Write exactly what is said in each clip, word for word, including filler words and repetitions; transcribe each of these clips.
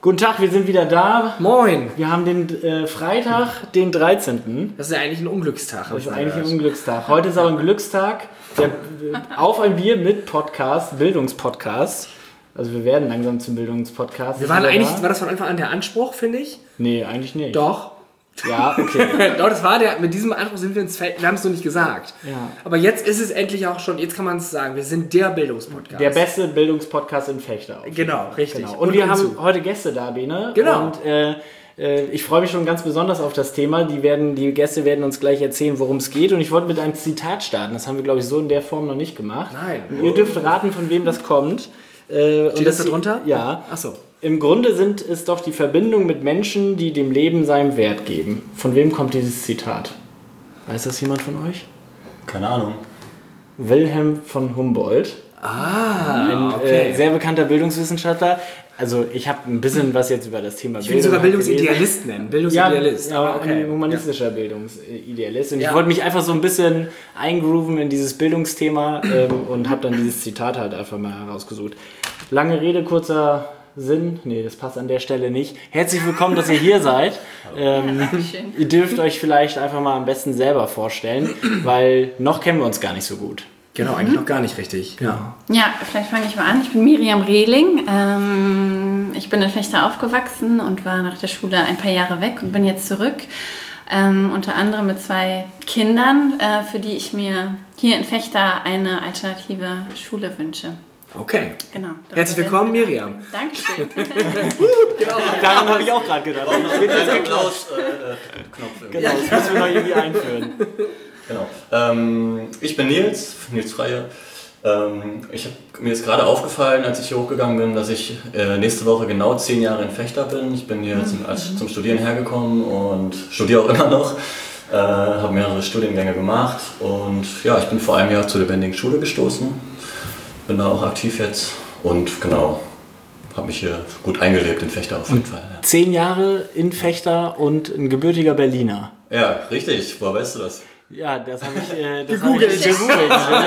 Guten Tag, wir sind wieder da. Moin. Wir haben den äh, Freitag, den dreizehnten Das ist ja eigentlich ein Unglückstag. Das ist eigentlich ein Unglückstag. Heute ist aber ein Glückstag. Der, auf ein Bier mit Podcast, Bildungspodcast. Also wir werden langsam zum Bildungspodcast. Wir waren eigentlich, war das von Anfang an der Anspruch, finde ich? Nee, eigentlich nicht. Doch. Ja, okay. Doch, das war der, mit diesem Anspruch sind wir ins Feld, wir haben es noch nicht gesagt. Ja. Aber jetzt ist es endlich auch schon, jetzt kann man es sagen, wir sind der Bildungspodcast. Der beste Bildungspodcast in Vechta. Genau, richtig. Genau. Und, Und wir haben zu. heute Gäste da, Bene. Genau. Und äh, äh, ich freue mich schon ganz besonders auf das Thema. Die, werden, die Gäste werden uns gleich erzählen, worum es geht. Und ich wollte mit einem Zitat starten. Das haben wir, glaube ich, so in der Form noch nicht gemacht. Nein. Und ihr dürft raten, von wem das kommt. Äh, Steht das da drunter? Ja. Ach so. Im Grunde sind es doch die Verbindungen mit Menschen, die dem Leben seinen Wert geben. Von wem kommt dieses Zitat? Weiß das jemand von euch? Keine Ahnung. Wilhelm von Humboldt. Ah, Ein okay. äh, sehr bekannter Bildungswissenschaftler. Also ich habe ein bisschen was jetzt über das Thema Ich will sogar Bildungsidealist nennen. Bildungsidealist. Ja, aber okay. ein humanistischer ja. Bildungsidealist. Und ja. ich wollte mich einfach so ein bisschen eingrooven in dieses Bildungsthema ähm, und habe dann dieses Zitat halt einfach mal herausgesucht. Lange Rede, kurzer Sinn. Nee, das passt an der Stelle nicht. Herzlich willkommen, dass ihr hier seid. Ähm, ja, ihr dürft euch vielleicht einfach mal am besten selber vorstellen, weil noch kennen wir uns gar nicht so gut. Genau, eigentlich mhm. noch gar nicht richtig. Ja, ja vielleicht fange ich mal an. Ich bin Miriam Rehling. Ähm, ich bin in Vechta aufgewachsen und war nach der Schule ein paar Jahre weg und bin jetzt zurück. Ähm, unter anderem mit zwei Kindern, äh, für die ich mir hier in Vechta eine alternative Schule wünsche. Okay. Genau. Herzlich willkommen, Miriam. Dankeschön. genau. Daran habe ich auch gerade gedacht. Ich will jetzt Applaus äh, Knopf. Genau, das müssen wir noch irgendwie einführen. Genau. Ähm, ich bin Nils, Nils Freie. Ähm, ich hab, mir ist gerade aufgefallen, als ich hier hochgegangen bin, dass ich äh, nächste Woche genau zehn Jahre in Vechta bin. Ich bin hier mhm. zum, als, zum Studieren hergekommen und studiere auch immer noch. Äh, habe mehrere Studiengänge gemacht und ja, ich bin vor einem Jahr zur lebendigen Schule gestoßen. Bin da auch aktiv jetzt und genau, habe mich hier gut eingelebt in Vechta auf jeden Fall. Ja. Zehn Jahre in Vechta und ein gebürtiger Berliner. Ja, richtig. Woher weißt du das? Ja, das habe ich, äh, das hab ich gegoogelt.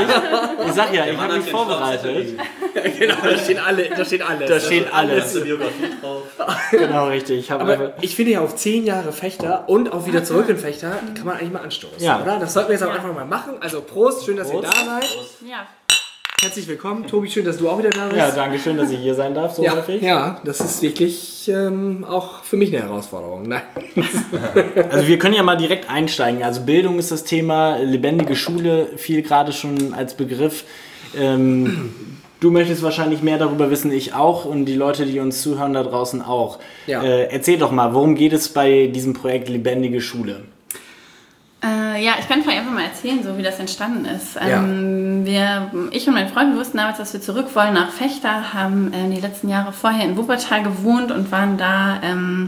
Ich sag ja, ich habe mich vorbereitet. Ja, genau, da steht alle, da steht alles. Da steht alles. Da Biografie drauf. Genau, richtig. Ich Aber ich finde ja auf zehn Jahre Vechta und auch wieder zurück in Vechta, kann man eigentlich mal anstoßen, ja. oder? Das sollten wir jetzt auch einfach mal machen. Also Prost, schön, dass Prost. ihr da seid. Prost. Ja. Herzlich willkommen. Tobi, schön, dass du auch wieder da bist. Ja, danke schön, dass ich hier sein darf, so ja, häufig. Ja, das ist wirklich ähm, auch für mich eine Herausforderung. Nein. Also wir können ja mal direkt einsteigen. Also Bildung ist das Thema, lebendige Schule fiel gerade schon als Begriff. Ähm, du möchtest wahrscheinlich mehr darüber wissen, ich auch und die Leute, die uns zuhören da draußen auch. Ja. Äh, erzähl doch mal, worum geht es bei diesem Projekt Lebendige Schule? Äh, ja, ich kann vielleicht einfach mal erzählen, so wie das entstanden ist. Ähm, ja. wir, ich und mein Freund, wir wussten damals, dass wir zurück wollen nach Vechta, haben äh, die letzten Jahre vorher in Wuppertal gewohnt und waren da, ähm,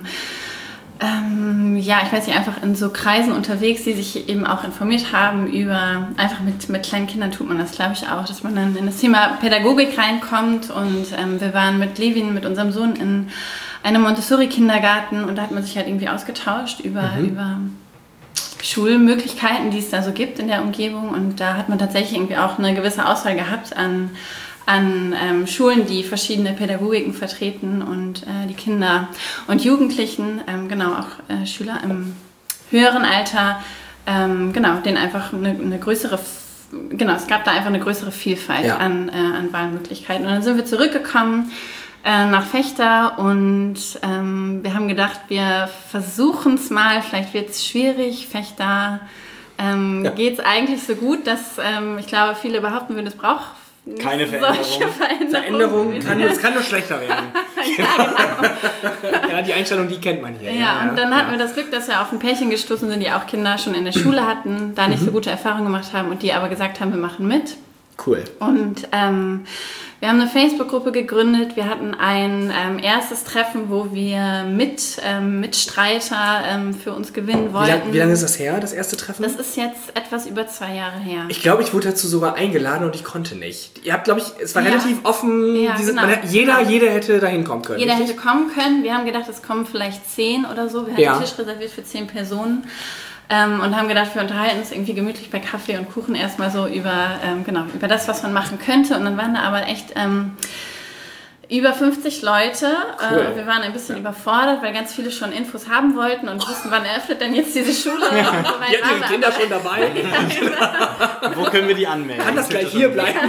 ähm, ja, ich weiß nicht, einfach in so Kreisen unterwegs, die sich eben auch informiert haben über, einfach mit, mit kleinen Kindern tut man das, glaube ich auch, dass man dann in das Thema Pädagogik reinkommt und ähm, wir waren mit Levin, mit unserem Sohn in einem Montessori-Kindergarten und da hat man sich halt irgendwie ausgetauscht über, mhm. über Schulmöglichkeiten, die es da so gibt in der Umgebung und da hat man tatsächlich irgendwie auch eine gewisse Auswahl gehabt an, an ähm, Schulen, die verschiedene Pädagogiken vertreten und äh, die Kinder und Jugendlichen, ähm, genau auch äh, Schüler im höheren Alter, ähm, genau, denen einfach eine, eine größere, genau, es gab da einfach eine größere Vielfalt ja. an, äh, an Wahlmöglichkeiten und dann sind wir zurückgekommen nach Vechta und ähm, wir haben gedacht, wir versuchen es mal, vielleicht wird es schwierig. Vechta ähm, ja. geht es eigentlich so gut, dass ähm, ich glaube, viele behaupten würden, es braucht keine Veränderung. Veränderung. Veränderung kann, es kann nur schlechter werden. ja, genau. Ja, die Einstellung, die kennt man hier. Ja, ja und dann ja. hatten wir das Glück, dass wir auf ein Pärchen gestoßen sind, die auch Kinder schon in der Schule hatten, da nicht mhm. so gute Erfahrungen gemacht haben und die aber gesagt haben, wir machen mit. Cool. Und ähm, wir haben eine Facebook-Gruppe gegründet. Wir hatten ein ähm, erstes Treffen, wo wir mit ähm, Mitstreiter ähm, für uns gewinnen wollten. Wie lange wie lang ist das her, das erste Treffen? Das ist jetzt etwas über zwei Jahre her. Ich glaube, ich wurde dazu sogar eingeladen und ich konnte nicht. Ihr habt, glaube ich, es war ja. relativ offen. Ja, diese, genau. man, jeder, genau. jeder hätte da hinkommen können. Jeder richtig? hätte kommen können. Wir haben gedacht, es kommen vielleicht zehn oder so. Wir hatten ja. einen Tisch reserviert für zehn Personen. Ähm, und haben gedacht, wir unterhalten uns irgendwie gemütlich bei Kaffee und Kuchen erstmal so über, ähm, genau, über das, was man machen könnte. Und dann waren da aber echt, ähm, Über fünfzig Leute. Cool. Äh, wir waren ein bisschen ja. überfordert, weil ganz viele schon Infos haben wollten und wussten, wann eröffnet denn jetzt diese Schule. Ja. Und so weiter. Die hatten die Kinder schon dabei. Ja, genau. Wo können wir die anmelden? Kann das gleich hier bleiben?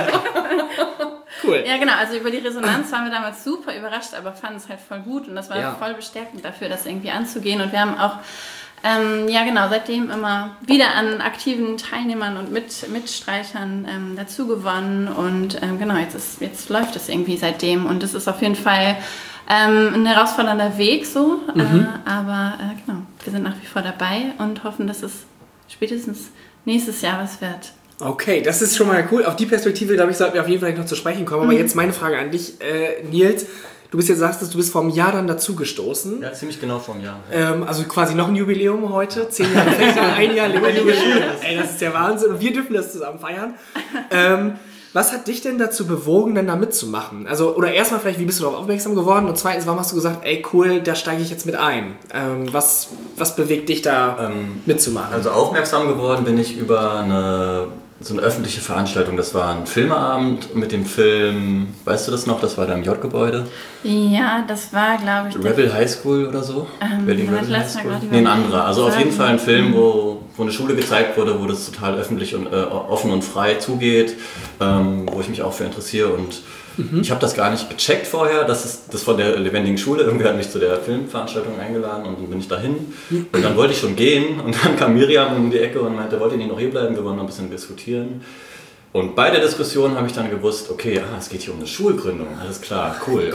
Cool. Ja, genau. Also über die Resonanz waren wir damals super überrascht, aber fanden es halt voll gut und das war ja. voll bestärkend dafür, das irgendwie anzugehen. Und wir haben auch Ähm, ja genau, seitdem immer wieder an aktiven Teilnehmern und Mit, Mitstreitern ähm, dazu gewonnen und ähm, genau, jetzt, ist, jetzt läuft es irgendwie seitdem und es ist auf jeden Fall ähm, ein herausfordernder Weg so, mhm. äh, aber äh, genau, wir sind nach wie vor dabei und hoffen, dass es spätestens nächstes Jahr was wird. Okay, das ist schon mal cool. Auf die Perspektive, glaube ich, sollten wir auf jeden Fall noch zu sprechen kommen, aber mhm. jetzt meine Frage an dich, äh, Nils. Du bist jetzt, sagst du, bist vor einem Jahr dann dazugestoßen. Ja, ziemlich genau vor einem Jahr. Ähm, also quasi noch ein Jubiläum heute. Zehn Jahre Fechter, ein Jahr lebendige Schule. Ey, das ist der Wahnsinn. Und wir dürfen das zusammen feiern. Ähm, was hat dich denn dazu bewogen, denn da mitzumachen? Also, oder erstmal vielleicht, wie bist du darauf aufmerksam geworden? Und zweitens, warum hast du gesagt, ey cool, da steige ich jetzt mit ein? Ähm, was, was bewegt dich da ähm, mitzumachen? Also aufmerksam geworden bin ich über eine... so eine öffentliche Veranstaltung, das war ein Filmeabend mit dem Film, weißt du das noch, das war da im J-Gebäude? Ja, das war, glaube ich... Rebel High School oder so? Ähm, Berlin Rebel High School? Nee, ein anderer. Also auf jeden Fall ein Film, wo, wo eine Schule gezeigt wurde, wo das total öffentlich und äh, offen und frei zugeht, ähm, wo ich mich auch für interessiere und mhm. ich habe das gar nicht gecheckt vorher, das ist das von der lebendigen Schule, irgendwer hat mich zu der Filmveranstaltung eingeladen und dann bin ich dahin und dann wollte ich schon gehen und dann kam Miriam um die Ecke und meinte, wollt ihr nicht noch hier bleiben, wir wollen noch ein bisschen diskutieren. Und bei der Diskussion habe ich dann gewusst, okay, ah, es geht hier um eine Schulgründung, alles klar, cool.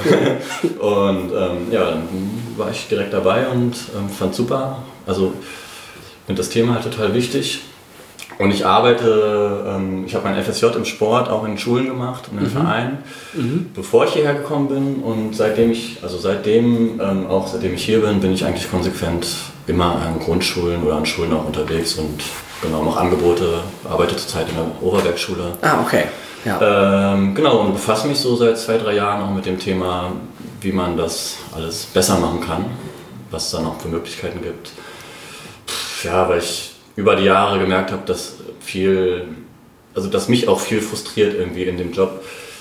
Und ähm, ja, dann war ich direkt dabei und ähm, fand super, also finde das Thema halt total wichtig. Und ich arbeite, ähm, ich habe mein F S J im Sport auch in Schulen gemacht und im mhm. Verein, mhm. bevor ich hierher gekommen bin. Und seitdem ich, also seitdem, ähm, auch seitdem ich hier bin, bin ich eigentlich konsequent immer an Grundschulen oder an Schulen auch unterwegs und genau, mache Angebote, arbeite zurzeit in der Oberbergschule. Ah, okay. Ja. Ähm, genau, und befasse mich so seit zwei, drei Jahren auch mit dem Thema, wie man das alles besser machen kann, was es da noch für Möglichkeiten gibt. Pff, ja, weil ich über die Jahre gemerkt habe, dass viel, also dass mich auch viel frustriert irgendwie in dem Job,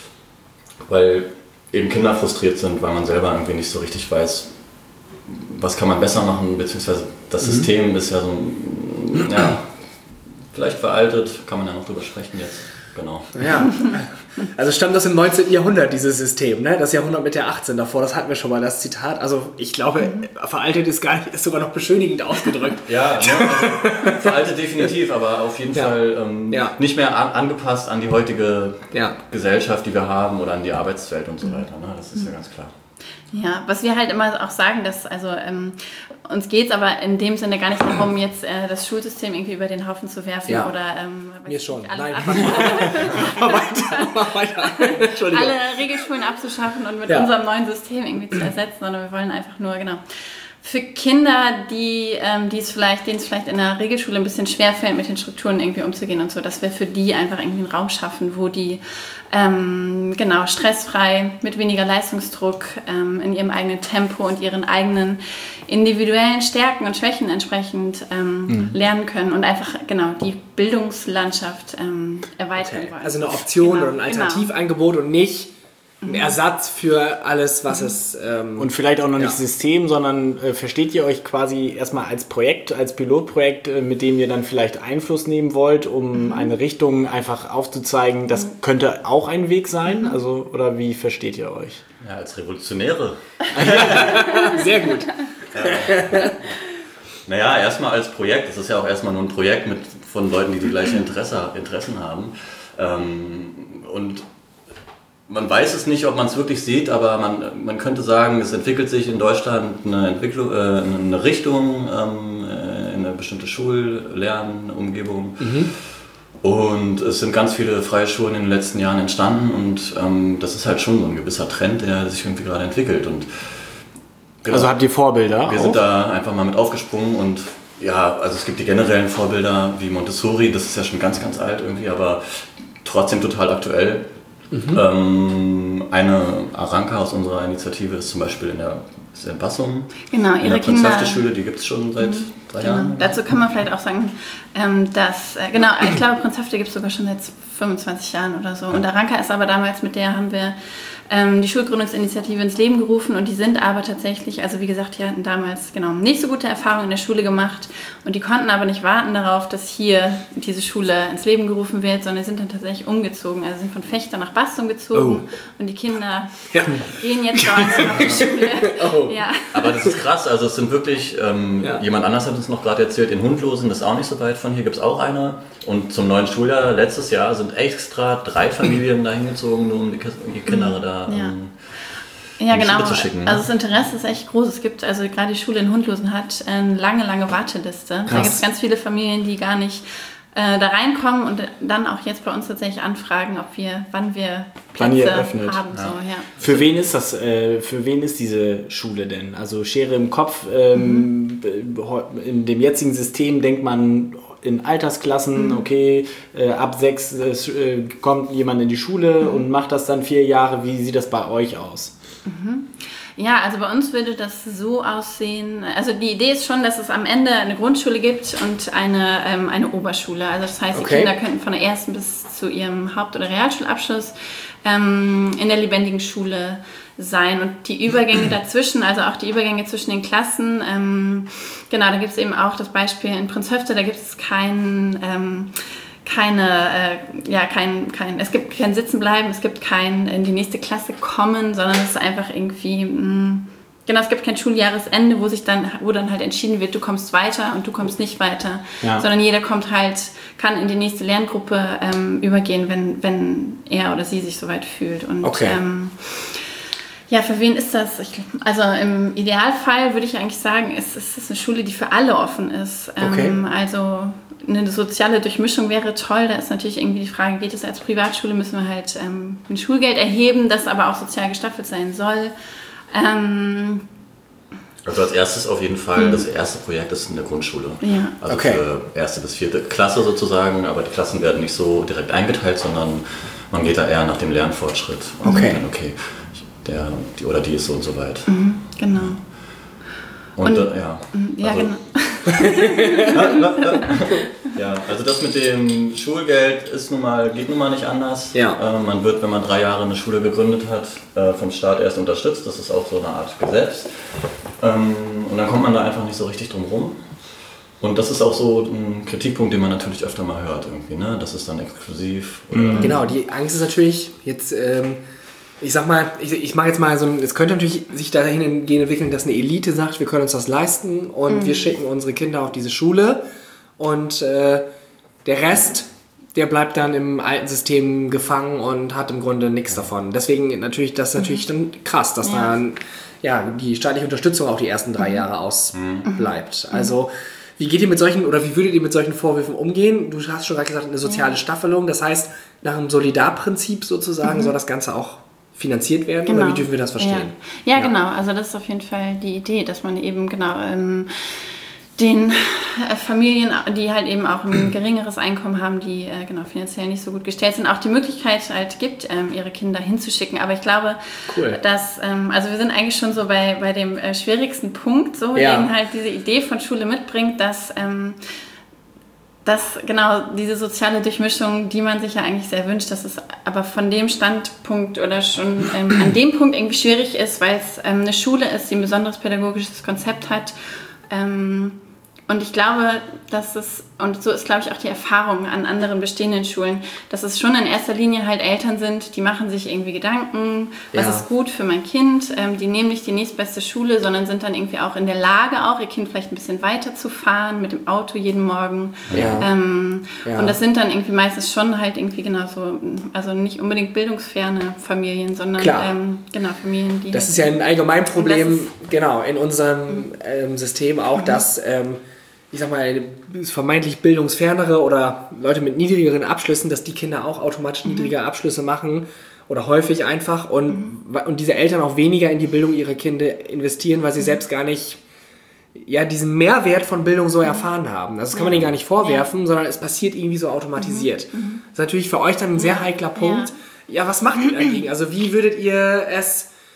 weil eben Kinder frustriert sind, weil man selber irgendwie nicht so richtig weiß, was kann man besser machen, beziehungsweise das mhm. System ist ja so, ja, vielleicht veraltet, kann man ja noch drüber sprechen jetzt. Genau. Ja, also stammt das im neunzehnten Jahrhundert, dieses System, ne? Das Jahrhundert mit der achtzehn davor, das hatten wir schon mal, das Zitat. Also ich glaube, mhm. veraltet ist, gar nicht, ist sogar noch beschönigend ausgedrückt. Ja, ne? Also, veraltet definitiv, aber auf jeden ja. Fall ähm, ja. nicht mehr an, angepasst an die heutige ja. Gesellschaft, die wir haben oder an die Arbeitswelt und so weiter. Ne? Das ist mhm. ja ganz klar. Ja, was wir halt immer auch sagen, dass also ähm, uns geht es aber in dem Sinne gar nicht darum, jetzt äh, das Schulsystem irgendwie über den Haufen zu werfen ja. oder ähm, mir schon. Nicht, Nein, mach weiter, mach weiter. Entschuldigung. Alle Regelschulen abzuschaffen und mit ja. unserem neuen System irgendwie zu ersetzen, sondern wir wollen einfach nur, genau, für Kinder, die, ähm, die es vielleicht, denen es vielleicht in der Regelschule ein bisschen schwerfällt, mit den Strukturen irgendwie umzugehen und so, dass wir für die einfach irgendwie einen Raum schaffen, wo die ähm, genau stressfrei, mit weniger Leistungsdruck, ähm, in ihrem eigenen Tempo und ihren eigenen individuellen Stärken und Schwächen entsprechend ähm, mhm. lernen können und einfach genau die Bildungslandschaft ähm, erweitern okay. wollen. Also eine Option genau. oder ein Alternativangebot genau. und nicht ein Ersatz für alles, was mhm. es... Ähm, und vielleicht auch noch nicht ja. System, sondern äh, versteht ihr euch quasi erstmal als Projekt, als Pilotprojekt, äh, mit dem ihr dann vielleicht Einfluss nehmen wollt, um mhm. eine Richtung einfach aufzuzeigen, das mhm. könnte auch ein Weg sein? Mhm. Also, oder wie versteht ihr euch? Ja, als Revolutionäre. Sehr gut. Ja. Naja, erstmal als Projekt. Das ist ja auch erstmal nur ein Projekt mit, von Leuten, die die gleichen Interesse, Interessen haben. Ähm, und man weiß es nicht, ob man es wirklich sieht, aber man, man könnte sagen, es entwickelt sich in Deutschland eine, Entwicklung, äh, eine Richtung ähm, in eine bestimmte Schullernumgebung. Mhm. Und es sind ganz viele freie Schulen in den letzten Jahren entstanden und ähm, das ist halt schon so ein gewisser Trend, der sich irgendwie gerade entwickelt. Und genau, also habt ihr Vorbilder? Wir auch? sind da einfach mal mit aufgesprungen und ja, also es gibt die generellen Vorbilder wie Montessori, das ist ja schon ganz, ganz alt irgendwie, aber trotzdem total aktuell. Mhm. Ähm, eine Aranka aus unserer Initiative ist zum Beispiel in der, ist in Bassum. Genau, ihre Kinder. In der Schule, die gibt es schon seit mhm. drei genau. Jahren. Dazu kann man vielleicht auch sagen, ähm, dass, äh, genau, ich glaube, Prinzhafte gibt es sogar schon seit fünfundzwanzig Jahren oder so. Und Aranka ist aber damals, mit der haben wir ähm, die Schulgründungsinitiative ins Leben gerufen und die sind aber tatsächlich, also wie gesagt, die hatten damals genau nicht so gute Erfahrungen in der Schule gemacht und die konnten aber nicht warten darauf, dass hier diese Schule ins Leben gerufen wird, sondern sind dann tatsächlich umgezogen, also sind von Fechter nach Bastum gezogen oh. und die Kinder ja. gehen jetzt dort auf die Schule. Oh. Ja. Aber das ist krass, also es sind wirklich, ähm, ja. jemand anders hat uns noch gerade erzählt, in Hundlosen, das ist auch nicht so weit von hier, gibt es auch eine und zum neuen Schuljahr letztes Jahr sind extra drei Familien da hingezogen, nur um die, die Kinder da Ja, um, ja um genau. zu schicken, ne? Also das Interesse ist echt groß. Es gibt, also gerade die Schule in Hundlosen hat eine lange, lange Warteliste. Krass. Da gibt es ganz viele Familien, die gar nicht äh, da reinkommen und dann auch jetzt bei uns tatsächlich anfragen, ob wir, wann wir Plätze haben. Ja. So, ja. Für wen ist das? Äh, für wen ist diese Schule denn? Also Schere im Kopf. Ähm, mhm. In dem jetzigen System denkt man in Altersklassen, mhm. okay, äh, ab sechs äh, kommt jemand in die Schule mhm. und macht das dann vier Jahre. Wie sieht das bei euch aus? Mhm. Ja, also bei uns würde das so aussehen, also die Idee ist schon, dass es am Ende eine Grundschule gibt und eine, ähm, eine Oberschule. Also das heißt, okay. die Kinder könnten von der ersten bis zu ihrem Haupt- oder Realschulabschluss ähm, in der lebendigen Schule sein. Und die Übergänge dazwischen, also auch die Übergänge zwischen den Klassen, ähm, genau, da gibt es eben auch das Beispiel in Prinzhöfte, da gibt es keinen... Ähm, keine, äh, ja, kein, kein, es gibt kein Sitzenbleiben, es gibt kein in die nächste Klasse kommen, sondern es ist einfach irgendwie, mh, genau, es gibt kein Schuljahresende, wo sich dann, wo dann halt entschieden wird, du kommst weiter und du kommst nicht weiter, ja. sondern jeder kommt halt, kann in die nächste Lerngruppe ähm, übergehen, wenn, wenn er oder sie sich soweit fühlt. Und, okay. ähm, ja, für wen ist das? Ich, also im Idealfall würde ich eigentlich sagen, es, es ist eine Schule, die für alle offen ist. Okay. Ähm, also eine soziale Durchmischung wäre toll. Da ist natürlich irgendwie die Frage, geht es als Privatschule, müssen wir halt ähm, ein Schulgeld erheben, das aber auch sozial gestaffelt sein soll. Ähm, also als erstes auf jeden Fall, das erste Projekt ist in der Grundschule. Ja. Also okay. für erste bis vierte Klasse sozusagen, aber die Klassen werden nicht so direkt eingeteilt, sondern man geht da eher nach dem Lernfortschritt. Und okay. Dann, okay, der die oder die ist so und so weit. Mhm, genau. Und, und äh, ja. Ja, also, genau. ja, also das mit dem Schulgeld ist nun mal, geht nun mal nicht anders. Ja. Äh, man wird, wenn man drei Jahre eine Schule gegründet hat, äh, vom Staat erst unterstützt. Das ist auch so eine Art Gesetz. Ähm, und dann kommt man da einfach nicht so richtig drum rum. Und das ist auch so ein Kritikpunkt, den man natürlich öfter mal hört irgendwie, ne? Das ist dann exklusiv. Oder genau, die Angst ist natürlich jetzt... Ähm Ich sag mal, ich, ich mache jetzt mal so ein, es könnte natürlich sich dahin gehen entwickeln, dass eine Elite sagt, wir können uns das leisten und mhm. wir schicken unsere Kinder auf diese Schule und äh, der Rest, der bleibt dann im alten System gefangen und hat im Grunde nichts davon. Deswegen natürlich, das ist natürlich dann krass, dass ja. dann ja, die staatliche Unterstützung auch die ersten drei Jahre ausbleibt. Mhm. Also wie geht ihr mit solchen, oder wie würdet ihr mit solchen Vorwürfen umgehen? Du hast schon gerade gesagt, eine soziale ja. Staffelung, das heißt, nach einem Solidarprinzip sozusagen mhm. soll das Ganze auch finanziert werden, genau. oder wie dürfen wir das verstehen? Ja. Ja, ja, genau. Also das ist auf jeden Fall die Idee, dass man eben genau ähm, den äh, Familien, die halt eben auch ein geringeres Einkommen haben, die äh, genau finanziell nicht so gut gestellt sind, auch die Möglichkeit halt gibt, ähm, ihre Kinder hinzuschicken. Aber ich glaube, cool. dass, ähm, also wir sind eigentlich schon so bei, bei dem äh, schwierigsten Punkt, so, ja. den halt diese Idee von Schule mitbringt, dass ähm, dass genau diese soziale Durchmischung, die man sich ja eigentlich sehr wünscht, dass es aber von dem Standpunkt oder schon ähm, an dem Punkt irgendwie schwierig ist, weil es ähm, eine Schule ist, die ein besonderes pädagogisches Konzept hat. Ähm, und ich glaube, dass es, und so ist glaube ich auch die Erfahrung an anderen bestehenden Schulen, dass es schon in erster Linie halt Eltern sind, die machen sich irgendwie Gedanken, was ja. ist gut für mein Kind, ähm, die nehmen nicht die nächstbeste Schule, sondern sind dann irgendwie auch in der Lage, auch ihr Kind vielleicht ein bisschen weiter zu fahren mit dem Auto jeden Morgen. Ja. Ähm, ja. Und das sind dann irgendwie meistens schon halt irgendwie genau so, also nicht unbedingt bildungsferne Familien, sondern ähm, genau Familien, die... Das ist ja ein Allgemeinproblem, genau, in unserem ähm, System auch, mhm. dass... Ähm, ich sag mal, vermeintlich bildungsfernere oder Leute mit niedrigeren Abschlüssen, dass die Kinder auch automatisch mhm. niedrigere Abschlüsse machen oder häufig einfach und, mhm. und diese Eltern auch weniger in die Bildung ihrer Kinder investieren, weil sie mhm. selbst gar nicht ja, diesen Mehrwert von Bildung so erfahren haben. Das kann man ihnen gar nicht vorwerfen, ja. sondern es passiert irgendwie so automatisiert. Mhm. Das ist natürlich für euch dann ein sehr heikler Punkt. Ja, ja was macht ihr dagegen? Also wie würdet ihr es...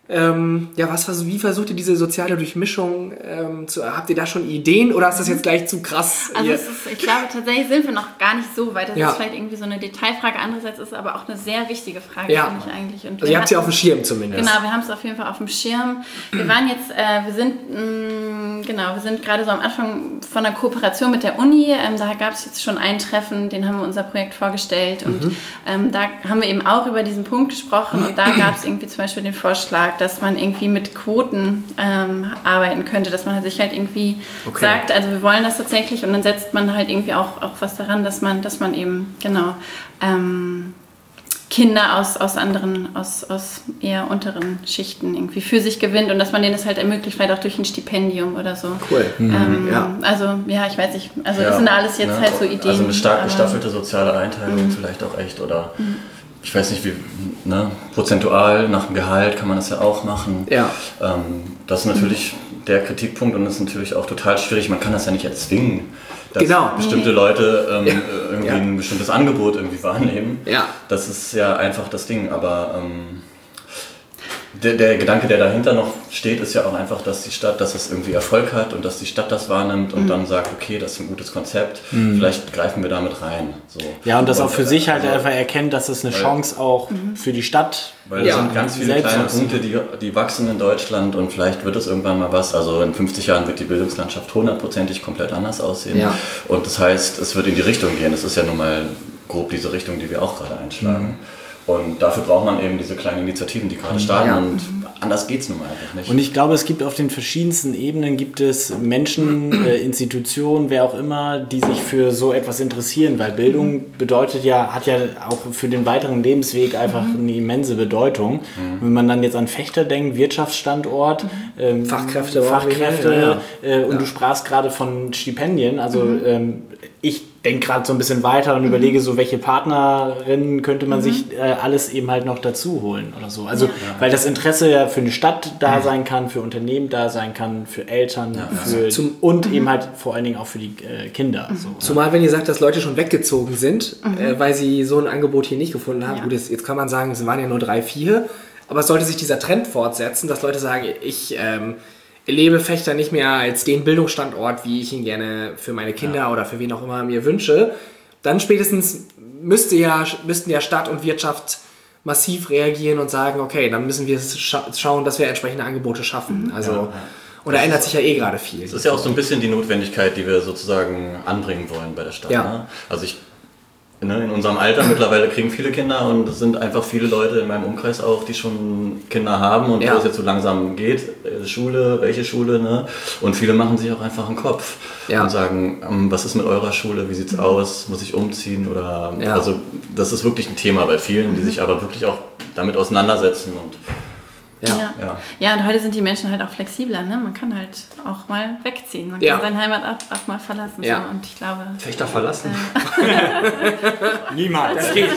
Ähm, ja, was, was, wie versucht ihr diese soziale Durchmischung ähm, zu, habt ihr da schon Ideen oder ist das jetzt gleich zu krass? Also es ist, ich glaube, tatsächlich sind wir noch gar nicht so weit. Das ja. ist vielleicht irgendwie so eine Detailfrage. Andererseits ist es aber auch eine sehr wichtige Frage, ja. finde ich eigentlich. Und also ihr habt sie auf dem Schirm zumindest. Genau, wir haben es auf jeden Fall auf dem Schirm. Wir waren jetzt, äh, wir sind, mh, genau, wir sind gerade so am Anfang von einer Kooperation mit der Uni. Ähm, da gab es jetzt schon ein Treffen, den haben wir unser Projekt vorgestellt. Und mhm. ähm, da haben wir eben auch über diesen Punkt gesprochen. Und da gab es irgendwie zum Beispiel den Vorschlag, dass man irgendwie mit Quoten ähm, arbeiten könnte, dass man sich halt irgendwie okay. sagt, also wir wollen das tatsächlich und dann setzt man halt irgendwie auch, auch was daran, dass man, dass man eben, genau, ähm, Kinder aus, aus anderen, aus, aus eher unteren Schichten irgendwie für sich gewinnt und dass man denen das halt ermöglicht, vielleicht auch durch ein Stipendium oder so. Cool. Mhm. Ähm, ja. Also, ja, ich weiß nicht, also ja, das sind alles jetzt ne, halt so Ideen. Also eine stark gestaffelte soziale Einteilung mhm. vielleicht auch echt oder mhm. ich weiß nicht, wie, ne, prozentual nach dem Gehalt kann man das ja auch machen. Ja. Ähm, das ist natürlich mhm. der Kritikpunkt und das ist natürlich auch total schwierig. Man kann das ja nicht erzwingen, dass genau. bestimmte nee. Leute ähm, ja. irgendwie ja. ein bestimmtes Angebot irgendwie wahrnehmen. Ja. Das ist ja einfach das Ding, aber ähm, der, der Gedanke, der dahinter noch steht, ist ja auch einfach, dass die Stadt, dass es irgendwie Erfolg hat und dass die Stadt das wahrnimmt und mhm. dann sagt, okay, das ist ein gutes Konzept, mhm. vielleicht greifen wir damit rein. So. Ja, und das und, auch für sich halt also, einfach erkennt, dass es eine weil, Chance auch mhm. für die Stadt. Weil ja. es sind ganz viele kleine Punkte, die, die wachsen in Deutschland und vielleicht wird es irgendwann mal was. Also in fünfzig Jahren wird die Bildungslandschaft hundertprozentig komplett anders aussehen. Ja. Und das heißt, es wird in die Richtung gehen. Es ist ja nun mal grob diese Richtung, die wir auch gerade einschlagen. Mhm. Und dafür braucht man eben diese kleinen Initiativen, die gerade starten ja. und anders geht es nun mal einfach nicht. Und ich glaube, es gibt auf den verschiedensten Ebenen, gibt es Menschen, äh, Institutionen, wer auch immer, die sich für so etwas interessieren, weil Bildung bedeutet ja, hat ja auch für den weiteren Lebensweg einfach eine immense Bedeutung. Mhm. Wenn man dann jetzt an Fechter denkt, Wirtschaftsstandort, ähm, Fachkräfte, Fachkräfte ja, ja. Äh, und ja. du sprachst gerade von Stipendien, also mhm. ähm, ich denke gerade so ein bisschen weiter und mhm. überlege so, welche Partnerinnen könnte man mhm. sich äh, alles eben halt noch dazu holen oder so. Also, ja. weil das Interesse ja für eine Stadt da mhm. sein kann, für Unternehmen da sein kann, für Eltern ja. für Zum, und mhm. eben halt vor allen Dingen auch für die äh, Kinder. Mhm. So, Zumal, wenn ihr sagt, dass Leute schon weggezogen sind, mhm. äh, weil sie so ein Angebot hier nicht gefunden haben. Ja. Gut, jetzt, jetzt kann man sagen, es waren ja nur drei, vier, aber es sollte sich dieser Trend fortsetzen, dass Leute sagen, ich ähm, erlebe Fechter nicht mehr als den Bildungsstandort, wie ich ihn gerne für meine Kinder ja. oder für wen auch immer mir wünsche, dann spätestens müsste ja, müssten ja Stadt und Wirtschaft massiv reagieren und sagen, okay, dann müssen wir scha- schauen, dass wir entsprechende Angebote schaffen. Also, ja. und da das ändert sich ja eh gerade viel. Das ist ja auch so ein bisschen die Notwendigkeit, die wir sozusagen anbringen wollen bei der Stadt. Ja. Ne? Also ich Ne, in unserem Alter mittlerweile kriegen viele Kinder und es sind einfach viele Leute in meinem Umkreis auch, die schon Kinder haben und ja. wo es jetzt so langsam geht, Schule, welche Schule, ne? Und viele machen sich auch einfach einen Kopf ja. und sagen, ähm, was ist mit eurer Schule, wie sieht's mhm. aus, muss ich umziehen oder, ja. also das ist wirklich ein Thema bei vielen, die sich aber wirklich auch damit auseinandersetzen und Ja. Ja. Ja. ja, und heute sind die Menschen halt auch flexibler, ne? Man kann halt auch mal wegziehen. Man kann ja. seine Heimat auch, auch mal verlassen. Ja. So. Und ich glaube. Fechter verlassen? Äh, Niemals. Das geht.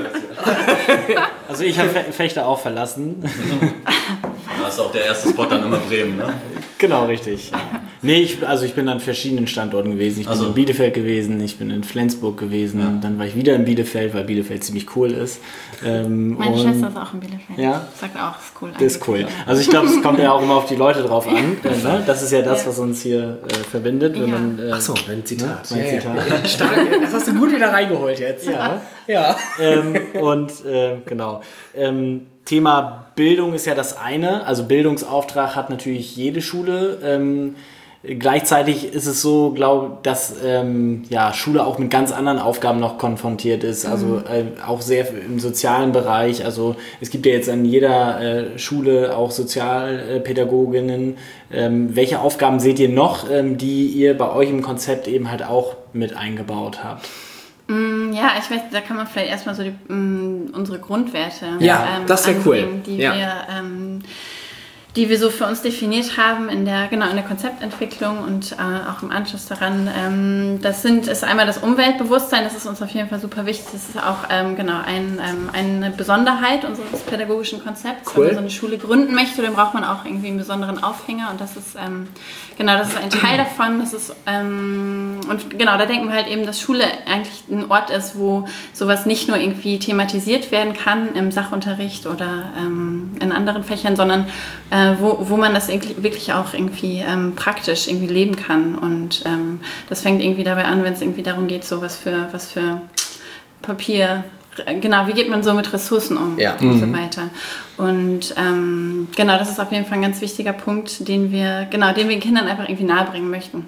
Also ich habe Fechter auch verlassen. Das ist auch der erste Spot dann immer Bremen, ne? Genau, richtig. Nee, ich, also ich bin an verschiedenen Standorten gewesen. Ich bin also. in Bielefeld gewesen, ich bin in Flensburg gewesen, ja. dann war ich wieder in Bielefeld, weil Bielefeld ziemlich cool ist. Ähm, Meine Schwester ist auch in Bielefeld. Ja? Sagt auch, ist cool. Das ist cool. Also ich glaube, es kommt ja auch immer auf die Leute drauf an. Äh, ne? Das ist ja das, was uns hier äh, verbindet. Wenn ja. man, äh, Ach so, ein Zitat. Ne? Mein ja, Zitat. Ja. Stark, das hast du gut wieder reingeholt jetzt. Ja. ja. Ähm, und äh, genau. Ähm, Thema Bildung ist ja das eine. Also Bildungsauftrag hat natürlich jede Schule. Ähm, Gleichzeitig ist es so, glaube ich, dass ähm, ja, Schule auch mit ganz anderen Aufgaben noch konfrontiert ist, also äh, auch sehr im sozialen Bereich. Also es gibt ja jetzt an jeder äh, Schule auch Sozialpädagoginnen. Ähm, welche Aufgaben seht ihr noch, ähm, die ihr bei euch im Konzept eben halt auch mit eingebaut habt? Ja, ich weiß, da kann man vielleicht erstmal so die, mh, unsere Grundwerte ja, ähm, das wäre cool. die ja. wir... Ähm, die wir so für uns definiert haben in der, genau, in der Konzeptentwicklung und äh, auch im Anschluss daran. Ähm, das sind, ist einmal das Umweltbewusstsein, das ist uns auf jeden Fall super wichtig. Das ist auch ähm, genau ein, ähm, eine Besonderheit unseres pädagogischen Konzepts. Cool. Wenn man so eine Schule gründen möchte, dann braucht man auch irgendwie einen besonderen Aufhänger und das ist, ähm, genau, das ist ein Teil davon. Das ist, ähm, und genau, da denken wir halt eben, dass Schule eigentlich ein Ort ist, wo sowas nicht nur irgendwie thematisiert werden kann im Sachunterricht oder ähm, in anderen Fächern, sondern äh, Wo, wo man das wirklich auch irgendwie ähm, praktisch irgendwie leben kann. Und ähm, das fängt irgendwie dabei an, wenn es irgendwie darum geht, so was für, was für Papier, genau, wie geht man so mit Ressourcen um ja. und mhm. so weiter. Und ähm, genau, das ist auf jeden Fall ein ganz wichtiger Punkt, den wir, genau, den wir den Kindern einfach irgendwie nahebringen möchten.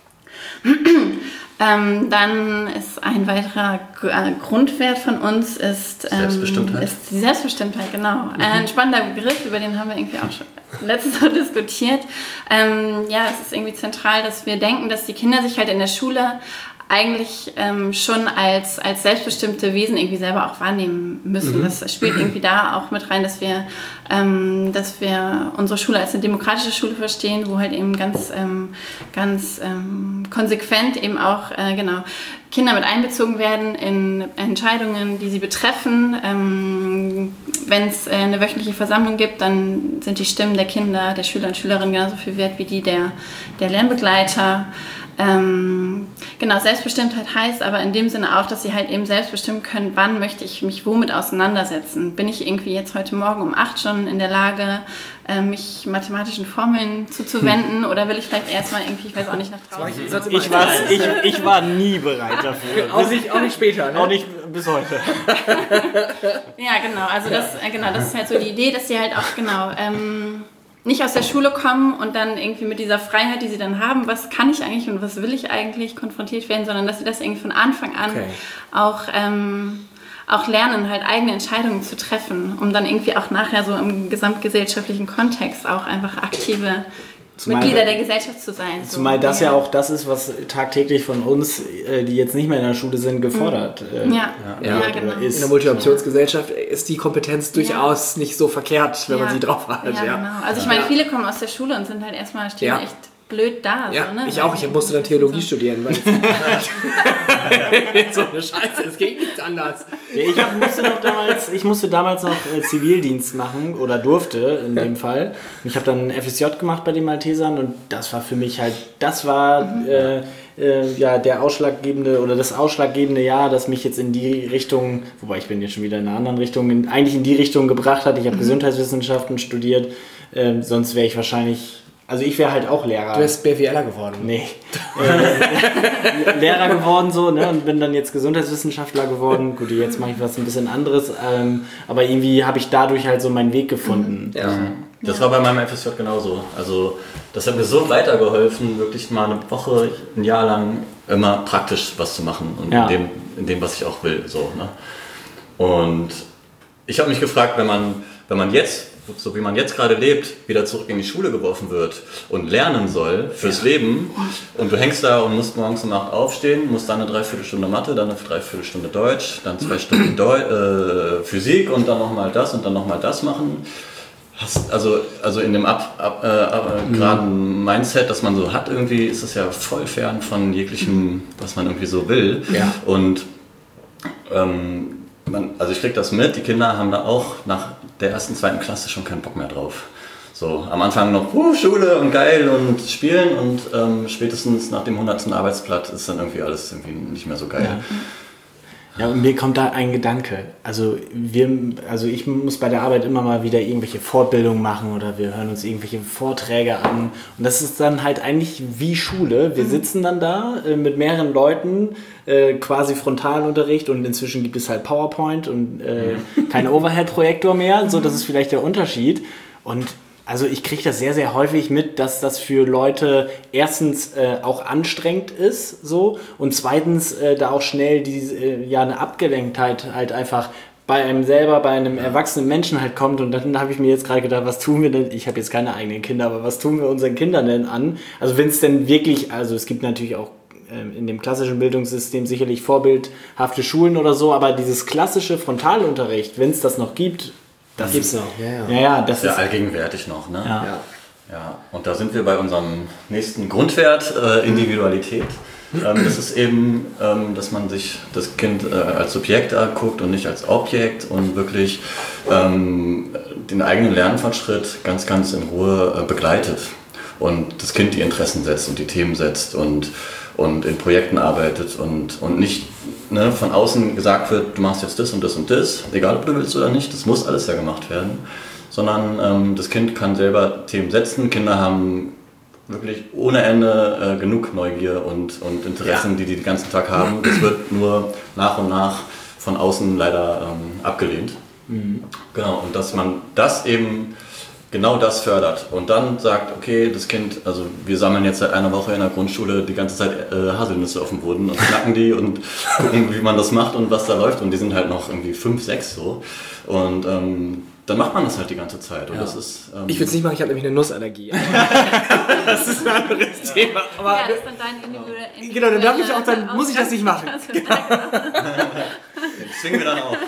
Ähm, dann ist ein weiterer G- äh, Grundwert von uns ist, ähm, Selbstbestimmtheit. ist die Selbstbestimmtheit, genau. Mhm. Ein spannender Begriff, über den haben wir irgendwie auch schon letztes Mal diskutiert. Ähm, ja, es ist irgendwie zentral, dass wir denken, dass die Kinder sich halt in der Schule eigentlich ähm, schon als, als selbstbestimmte Wesen irgendwie selber auch wahrnehmen müssen. Mhm. Das spielt irgendwie da auch mit rein, dass wir, ähm, dass wir unsere Schule als eine demokratische Schule verstehen, wo halt eben ganz, ähm, ganz ähm, konsequent eben auch äh, genau, Kinder mit einbezogen werden in Entscheidungen, die sie betreffen. Ähm, wenn es äh, eine wöchentliche Versammlung gibt, dann sind die Stimmen der Kinder, der Schüler und Schülerinnen genauso viel wert wie die der, der Lernbegleiter. Ähm, genau, Selbstbestimmtheit heißt aber in dem Sinne auch, dass sie halt eben selbst bestimmen können, wann möchte ich mich womit auseinandersetzen. Bin ich irgendwie jetzt heute Morgen um acht schon in der Lage, äh, mich mathematischen Formeln zuzuwenden hm. oder will ich vielleicht erstmal irgendwie, ich weiß auch nicht, nach draußen? Ich, ich, war, ich, ich war nie bereit dafür. auch, nicht, auch nicht später, ne? Auch nicht bis heute. Ja, genau, also das, äh, genau, das ist halt so die Idee, dass sie halt auch, genau, ähm, nicht aus der Schule kommen und dann irgendwie mit dieser Freiheit, die sie dann haben, was kann ich eigentlich und was will ich eigentlich, konfrontiert werden, sondern dass sie das irgendwie von Anfang an okay. auch, ähm, auch lernen, halt eigene Entscheidungen zu treffen, um dann irgendwie auch nachher so im gesamtgesellschaftlichen Kontext auch einfach aktive Zumal, Mitglieder der Gesellschaft zu sein. Zumal so. das ja auch das ist, was tagtäglich von uns, die jetzt nicht mehr in der Schule sind, gefordert mhm. ja. Äh, ja. ja, genau. ist. In der Multi-Optionsgesellschaft ist die Kompetenz durchaus ja. nicht so verkehrt, wenn ja. man sie drauf hat. Ja, ja. Genau. Also ich meine, viele kommen aus der Schule und sind halt erstmal stehen ja. echt blöd da. Ja, so, ne? ich auch. Ich musste dann Theologie so. studieren. Weil so eine Scheiße, es geht nichts anders. Ja, ich, hab, musste noch damals, ich musste damals noch äh, Zivildienst machen oder durfte in dem Fall. Und ich habe dann F S J gemacht bei den Maltesern und das war für mich halt, das war mhm. äh, äh, ja, der ausschlaggebende oder das ausschlaggebende Jahr, das mich jetzt in die Richtung, wobei ich bin jetzt schon wieder in einer anderen Richtung, in, eigentlich in die Richtung gebracht hat. Ich habe mhm. Gesundheitswissenschaften studiert, äh, sonst wäre ich wahrscheinlich... Also ich wäre halt auch Lehrer. Du bist BWLer geworden. Nee. äh, Lehrer geworden so, ne? Und bin dann jetzt Gesundheitswissenschaftler geworden. Gut, jetzt mache ich was ein bisschen anderes. Ähm, aber irgendwie habe ich dadurch halt so meinen Weg gefunden. Ja. Das war bei meinem F S J genauso. Also das hat mir so weitergeholfen, wirklich mal eine Woche, ein Jahr lang immer praktisch was zu machen. Und ja. in, dem, in dem, was ich auch will. So, ne? Und ich habe mich gefragt, wenn man, wenn man jetzt... so wie man jetzt gerade lebt, wieder zurück in die Schule geworfen wird und lernen soll fürs ja. Leben und du hängst da und musst morgens um acht aufstehen, musst dann eine Dreiviertelstunde Mathe, dann eine Dreiviertelstunde Deutsch, dann zwei Stunden Deu- äh, Physik und dann nochmal das und dann nochmal das machen. Hast, also, also in dem ab, ab, äh, ab, äh, geraden mhm. Mindset, das man so hat, irgendwie ist es ja voll fern von jeglichem, was man irgendwie so will. Ja. Und ähm, man, also ich krieg das mit, die Kinder haben da auch nach der ersten, zweiten Klasse schon keinen Bock mehr drauf. So, am Anfang noch uh, Schule und geil und spielen und ähm, spätestens nach dem hundertsten Arbeitsblatt ist dann irgendwie alles irgendwie nicht mehr so geil. Ja. Ja, und mir kommt da ein Gedanke. Also wir, also ich muss bei der Arbeit immer mal wieder irgendwelche Fortbildungen machen oder wir hören uns irgendwelche Vorträge an. Und das ist dann halt eigentlich wie Schule. Wir sitzen dann da äh, mit mehreren Leuten, äh, quasi Frontalunterricht und inzwischen gibt es halt PowerPoint und äh, kein Overhead-Projektor mehr. So, das ist vielleicht der Unterschied. Und also ich kriege das sehr, sehr häufig mit, dass das für Leute erstens äh, auch anstrengend ist so und zweitens äh, da auch schnell diese, äh, ja, eine Abgelenktheit halt einfach bei einem selber, bei einem erwachsenen Menschen halt kommt und dann habe ich mir jetzt gerade gedacht, was tun wir denn, ich habe jetzt keine eigenen Kinder, aber was tun wir unseren Kindern denn an? Also wenn es denn wirklich, also es gibt natürlich auch äh, in dem klassischen Bildungssystem sicherlich vorbildhafte Schulen oder so, aber dieses klassische Frontalunterricht, wenn es das noch gibt, Das Gibt's noch. Ja, ja. Ja, ja, das Sehr ist... allgegenwärtig noch. Ne? Ja. Ja. Ja, und da sind wir bei unserem nächsten Grundwert, äh, Individualität. Ähm, das ist eben, ähm, dass man sich das Kind äh, als Subjekt anguckt und nicht als Objekt und wirklich ähm, den eigenen Lernfortschritt ganz, ganz in Ruhe äh, begleitet und das Kind die Interessen setzt und die Themen setzt und, und in Projekten arbeitet und, und nicht ne, von außen gesagt wird, du machst jetzt das und das und das, egal ob du willst oder nicht, das muss alles ja gemacht werden. Sondern ähm, das Kind kann selber Themen setzen. Kinder haben wirklich ohne Ende äh, genug Neugier und, und Interessen, ja. die die den ganzen Tag haben. Das wird nur nach und nach von außen leider ähm, abgelehnt. Mhm. Genau, und dass man das eben genau das fördert und dann sagt, okay, das Kind, also wir sammeln jetzt seit einer Woche in der Grundschule die ganze Zeit äh, Haselnüsse auf dem Boden und knacken die und gucken, wie man das macht und was da läuft. Und die sind halt noch irgendwie fünf, sechs so. Und ähm, dann macht man das halt die ganze Zeit. Und ja. das ist, ähm, ich will es nicht machen, ich habe nämlich eine Nussallergie. Das ist ein anderes ja. Thema. Aber ja, das ist dann dein individuell. Genau, dann darf ich auch, dann muss ich das nicht machen. Genau. Das zwingen wir dann auch.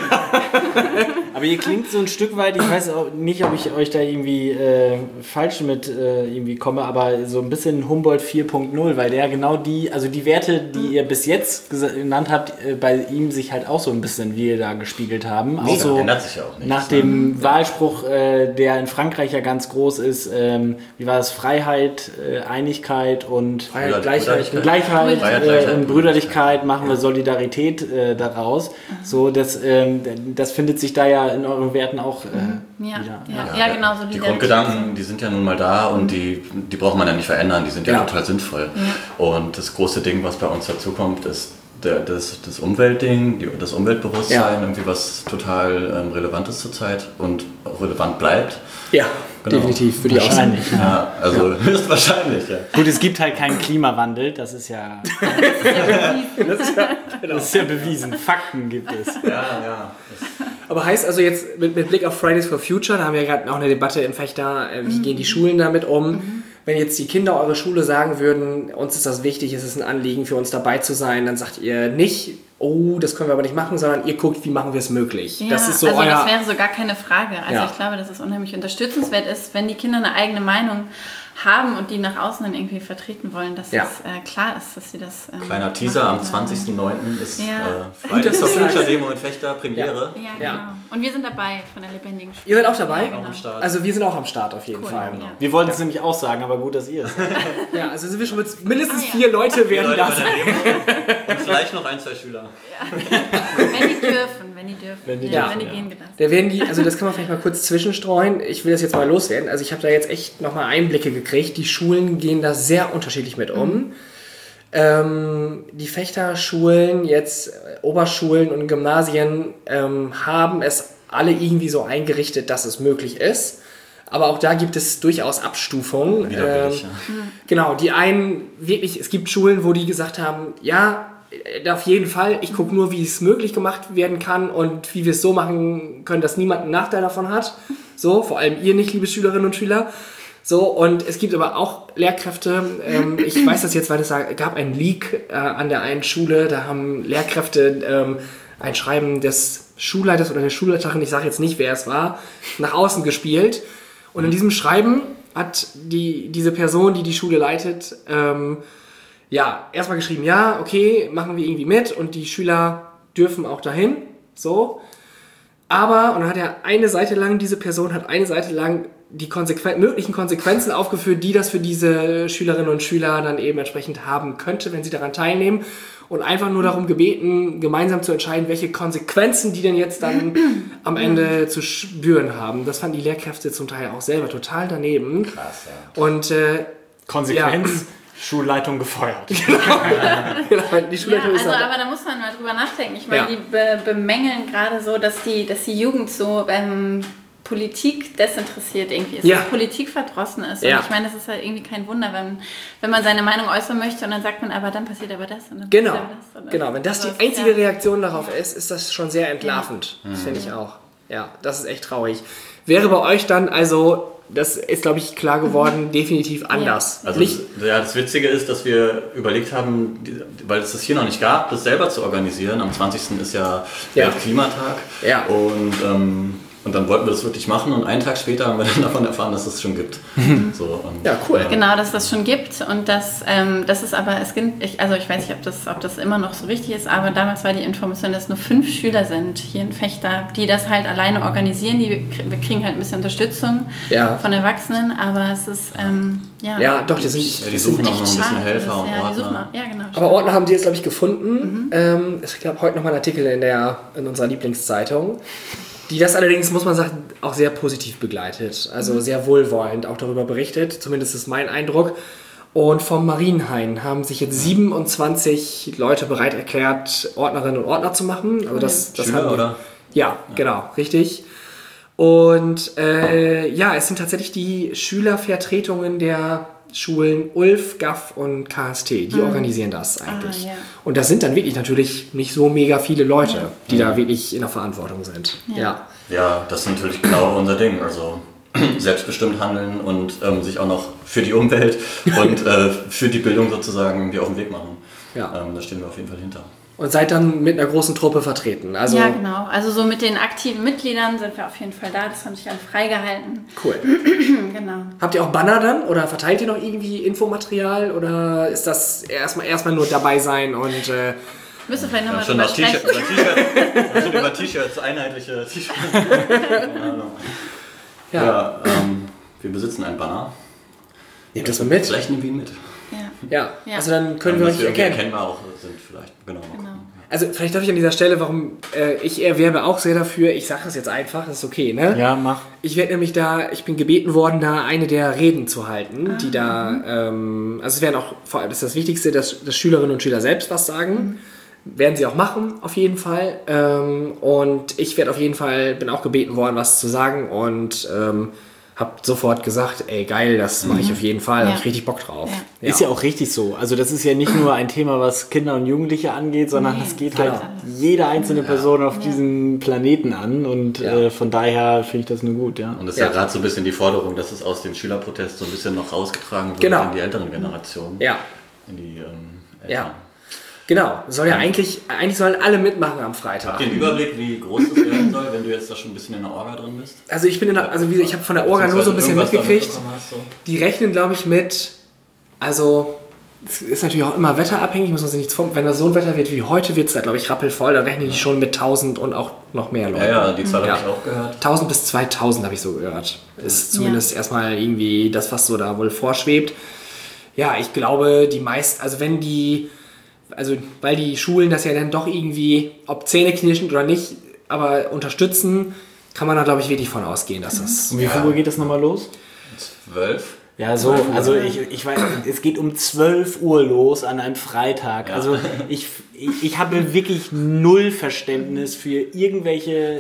Aber ihr klingt so ein Stück weit, ich weiß auch nicht, ob ich euch da irgendwie äh, falsch mit äh, irgendwie komme, aber so ein bisschen Humboldt vier Punkt null, weil der genau die, also die Werte, die ihr bis jetzt genannt habt, äh, bei ihm sich halt auch so ein bisschen wie da gespiegelt haben. Nee, auch so ändert sich ja auch nicht. Nach dem ja. Wahlspruch, äh, der in Frankreich ja ganz groß ist, ähm, wie war das? Freiheit, äh, Einigkeit und Freiheit, Gleichheit, Gleichheit, Freiheit, äh, Gleichheit und Brüderlichkeit, machen wir Solidarität äh, daraus. Mhm. So, das, ähm, das findet sich da ja in euren Werten auch äh, ja. wieder. Ja, ja. ja, genau. So die Grundgedanken, die sind ja nun mal da und die, die braucht man ja nicht verändern, die sind ja, ja. total sinnvoll. Ja. Und das große Ding, was bei uns dazu kommt, ist der, das, das Umweltding, die, das Umweltbewusstsein, ja. irgendwie was total ähm, relevant ist zurzeit und auch relevant bleibt. Ja, genau. Definitiv, würde ich auch sagen. Ja. Ja, also ja. höchstwahrscheinlich, ja. Gut, es gibt halt keinen Klimawandel, das ist ja, das ist ja, genau. das ist ja bewiesen. Fakten gibt es. Ja, ja. Aber heißt also jetzt mit, mit Blick auf Fridays for Future, da haben wir ja gerade auch eine Debatte in Fechter, äh, wie mhm. gehen die Schulen damit um? Mhm. Wenn jetzt die Kinder eurer Schule sagen würden, uns ist das wichtig, es ist ein Anliegen für uns dabei zu sein, dann sagt ihr nicht, oh, das können wir aber nicht machen, sondern ihr guckt, wie machen wir es möglich. Ja, das ist so also euer... das wäre so gar keine Frage. Also ja. ich glaube, dass es unheimlich unterstützenswert ist, wenn die Kinder eine eigene Meinung haben und die nach außen dann irgendwie vertreten wollen, dass ja. es äh, klar ist, dass sie das... Ähm, Kleiner Teaser, am zwanzigsten neunten ist ja. äh, Fridays for Future Demo in Fechter, Premiere. Ja, ja, genau. Ja. Und wir sind dabei von der Lebendigen Schule. Ihr seid auch dabei? Ja, genau. Auch am Start. Also wir sind auch am Start auf jeden cool, Fall. Ja. Wir wollten es ja. nämlich auch sagen, aber gut, dass ihr es sagt. Ja, also sind wir schon mit mindestens ah, ja. vier Leute werden Leute das. Und vielleicht noch ein, zwei Schüler. Ja. Wenn die dürfen, wenn die dürfen. Wenn die, ja, dürfen, wenn die ja. gehen gelassen. Da werden die, also das kann man vielleicht mal kurz zwischenstreuen. Ich will das jetzt mal loswerden. Also ich habe da jetzt echt nochmal Einblicke gekriegt. Die Schulen gehen da sehr unterschiedlich mit um. Mhm. Ähm, die Fechterschulen, jetzt äh, Oberschulen und Gymnasien ähm, haben es alle irgendwie so eingerichtet, dass es möglich ist. Aber auch da gibt es durchaus Abstufungen. Ähm, ja. Genau, die einen wirklich, es gibt Schulen, wo die gesagt haben, ja, auf jeden Fall, ich gucke nur, wie es möglich gemacht werden kann und wie wir es so machen können, dass niemand einen Nachteil davon hat. So, vor allem ihr nicht, liebe Schülerinnen und Schüler. So, und es gibt aber auch Lehrkräfte, ähm, ich weiß das jetzt, weil es gab einen Leak äh, an der einen Schule, da haben Lehrkräfte ähm, ein Schreiben des Schulleiters oder der Schulleiterin, ich sage jetzt nicht, wer es war, nach außen gespielt. Und in diesem Schreiben hat die, diese Person, die die Schule leitet, ähm, ja, erstmal geschrieben, ja, okay, machen wir irgendwie mit und die Schüler dürfen auch dahin, so. Aber, und dann hat er eine Seite lang, diese Person hat eine Seite lang die konsequen- möglichen Konsequenzen aufgeführt, die das für diese Schülerinnen und Schüler dann eben entsprechend haben könnte, wenn sie daran teilnehmen. Und einfach nur darum gebeten, gemeinsam zu entscheiden, welche Konsequenzen die denn jetzt dann am Ende zu spüren haben. Das fanden die Lehrkräfte zum Teil auch selber total daneben. Krass, ja. Und äh, Konsequenz, ja. Schulleitung gefeuert. Genau. Genau, die Schulleitung ja, ist also, halt aber da muss man mal drüber nachdenken. Ich meine, ja. die be- bemängeln gerade so, dass die, dass die Jugend so ähm, Politik desinteressiert irgendwie ist, ja. dass Politik verdrossen ist. Und ja. ich meine, das ist halt irgendwie kein Wunder, wenn, wenn man seine Meinung äußern möchte und dann sagt man, aber dann passiert aber das. Und dann Genau, passiert aber das und dann genau. Wenn das also die einzige ja. Reaktion darauf ja. ist, ist das schon sehr entlarvend. Ja. Das finde ich auch. Ja, das ist echt traurig. Wäre bei euch dann also, das ist glaube ich klar geworden, definitiv anders. Ja. Also Nicht, ja, das Witzige ist, dass wir überlegt haben, weil es das hier noch nicht gab, das selber zu organisieren. Am zwanzigsten ist ja der Ja. Klimatag. Ja. Und ähm, Und dann wollten wir das wirklich machen und einen Tag später haben wir dann davon erfahren, dass es das schon gibt. So, und, ja, cool. Äh, Genau, dass es das schon gibt und dass ähm, das ist aber, es gibt, ich, also ich weiß nicht, ob das, ob das immer noch so richtig ist, aber damals war die Information, dass nur fünf Schüler sind hier in Fechter, die das halt alleine organisieren. Die, wir kriegen halt ein bisschen Unterstützung Ja. von Erwachsenen, aber es ist, ähm, ja. Ja, doch, die sind, ja, die die suchen sind auch noch ein bisschen schade, Helfer und ja, die suchen Ordner. auch, ja, genau. aber Ordner haben die jetzt, glaube ich, gefunden. Ähm, ich glaube, heute nochmal ein Artikel in, der, in unserer Lieblingszeitung, die das allerdings, muss man sagen, auch sehr positiv begleitet. Also sehr wohlwollend auch darüber berichtet. Zumindest ist mein Eindruck. Und vom Marienhain haben sich jetzt siebenundzwanzig Leute bereit erklärt, Ordnerinnen und Ordner zu machen. Also das, das Schüler, haben die, oder? Ja, genau, richtig. Und äh, ja, es sind tatsächlich die Schülervertretungen der Schulen Ulf, Gaff und K S T, die mhm. organisieren das eigentlich. Ah, ja. Und das sind dann wirklich natürlich nicht so mega viele Leute, die da wirklich in der Verantwortung sind. Ja. Ja, Ja, das ist natürlich genau unser Ding. Also selbstbestimmt handeln und ähm, sich auch noch für die Umwelt und äh, für die Bildung sozusagen irgendwie auf den Weg machen. Ja. Ähm, da stehen wir auf jeden Fall hinter. Und seid dann mit einer großen Truppe vertreten. Also, ja, genau. Also so mit den aktiven Mitgliedern sind wir auf jeden Fall da. Das haben sich alle freigehalten. Cool. Genau. Habt ihr auch Banner dann oder verteilt ihr noch irgendwie Infomaterial oder ist das erstmal erstmal nur dabei sein und äh, Müsste vielleicht Wir nochmal haben schon drüber nach T-Shirts, sprechen. über T-Shirts, wir sind über T-Shirts, einheitliche T-Shirts. Keine Ahnung. ja, Ja, ähm, wir besitzen ein Banner. nehmt das mal mit? Vielleicht nehmen wir ihn mit. Ja, Ja. Ja. Also dann können wir Dass euch wir irgendwie erkennen. erkennbar auch sind vielleicht. Genau. genau. Also vielleicht darf ich an dieser Stelle, warum äh, ich erwerbe auch sehr dafür, ich sage das jetzt einfach, das ist okay, ne? Ja, mach. Ich werde nämlich da, ich bin gebeten worden, da eine der Reden zu halten, die da, ähm, also es werden auch, vor allem das ist das Wichtigste, dass, dass Schülerinnen und Schüler selbst was sagen. Werden sie auch machen, auf jeden Fall. Ähm, und ich werde auf jeden Fall, bin auch gebeten worden, was zu sagen und ähm, habe sofort gesagt, ey geil, das mache ich auf jeden Fall, Ja. habe ich richtig Bock drauf. Ja. Ist ja auch richtig so. Also das ist ja nicht nur ein Thema, was Kinder und Jugendliche angeht, sondern Nee, das geht genau. halt jede einzelne Person auf Ja. diesem Planeten an und Ja. äh, von daher finde ich das nur gut, ja. Und das ist ja, Ja. gerade so ein bisschen die Forderung, dass es aus dem Schülerprotest so ein bisschen noch rausgetragen wird Genau. in die älteren Generationen. Ja, In die ähm, Eltern. ja. Genau, soll ja eigentlich, eigentlich sollen alle mitmachen am Freitag. Den Überblick, wie groß das werden soll, wenn du jetzt da schon ein bisschen in der Orga drin bist? Also ich bin in der, also wie gesagt, ich habe von der Orga nur so ein bisschen Irgendwas da mitgekriegt. mitbekommen hast, so. Die rechnen, glaube ich, mit, also es ist natürlich auch immer wetterabhängig, muss man sich nichts vom, wenn das so ein Wetter wird wie heute, wird es da, glaube ich, rappelvoll, dann rechnen die schon mit tausend und auch noch mehr Leuten. Ja, ja, die Zahl Ja. habe ich auch gehört. tausend bis zweitausend habe ich so gehört. Ist zumindest erstmal irgendwie das, was so da wohl vorschwebt. Ja, ich glaube, die meisten, also wenn die, also weil die Schulen das ja dann doch irgendwie, ob zähneknirschend oder nicht, aber unterstützen, kann man da, glaube ich, wirklich von ausgehen, dass das... Um wie viel Uhr geht das nochmal los? Zwölf? Ja, so, also ich, ich weiß, es geht um zwölf Uhr los an einem Freitag. Ja. Also ich, ich, ich habe wirklich null Verständnis für irgendwelche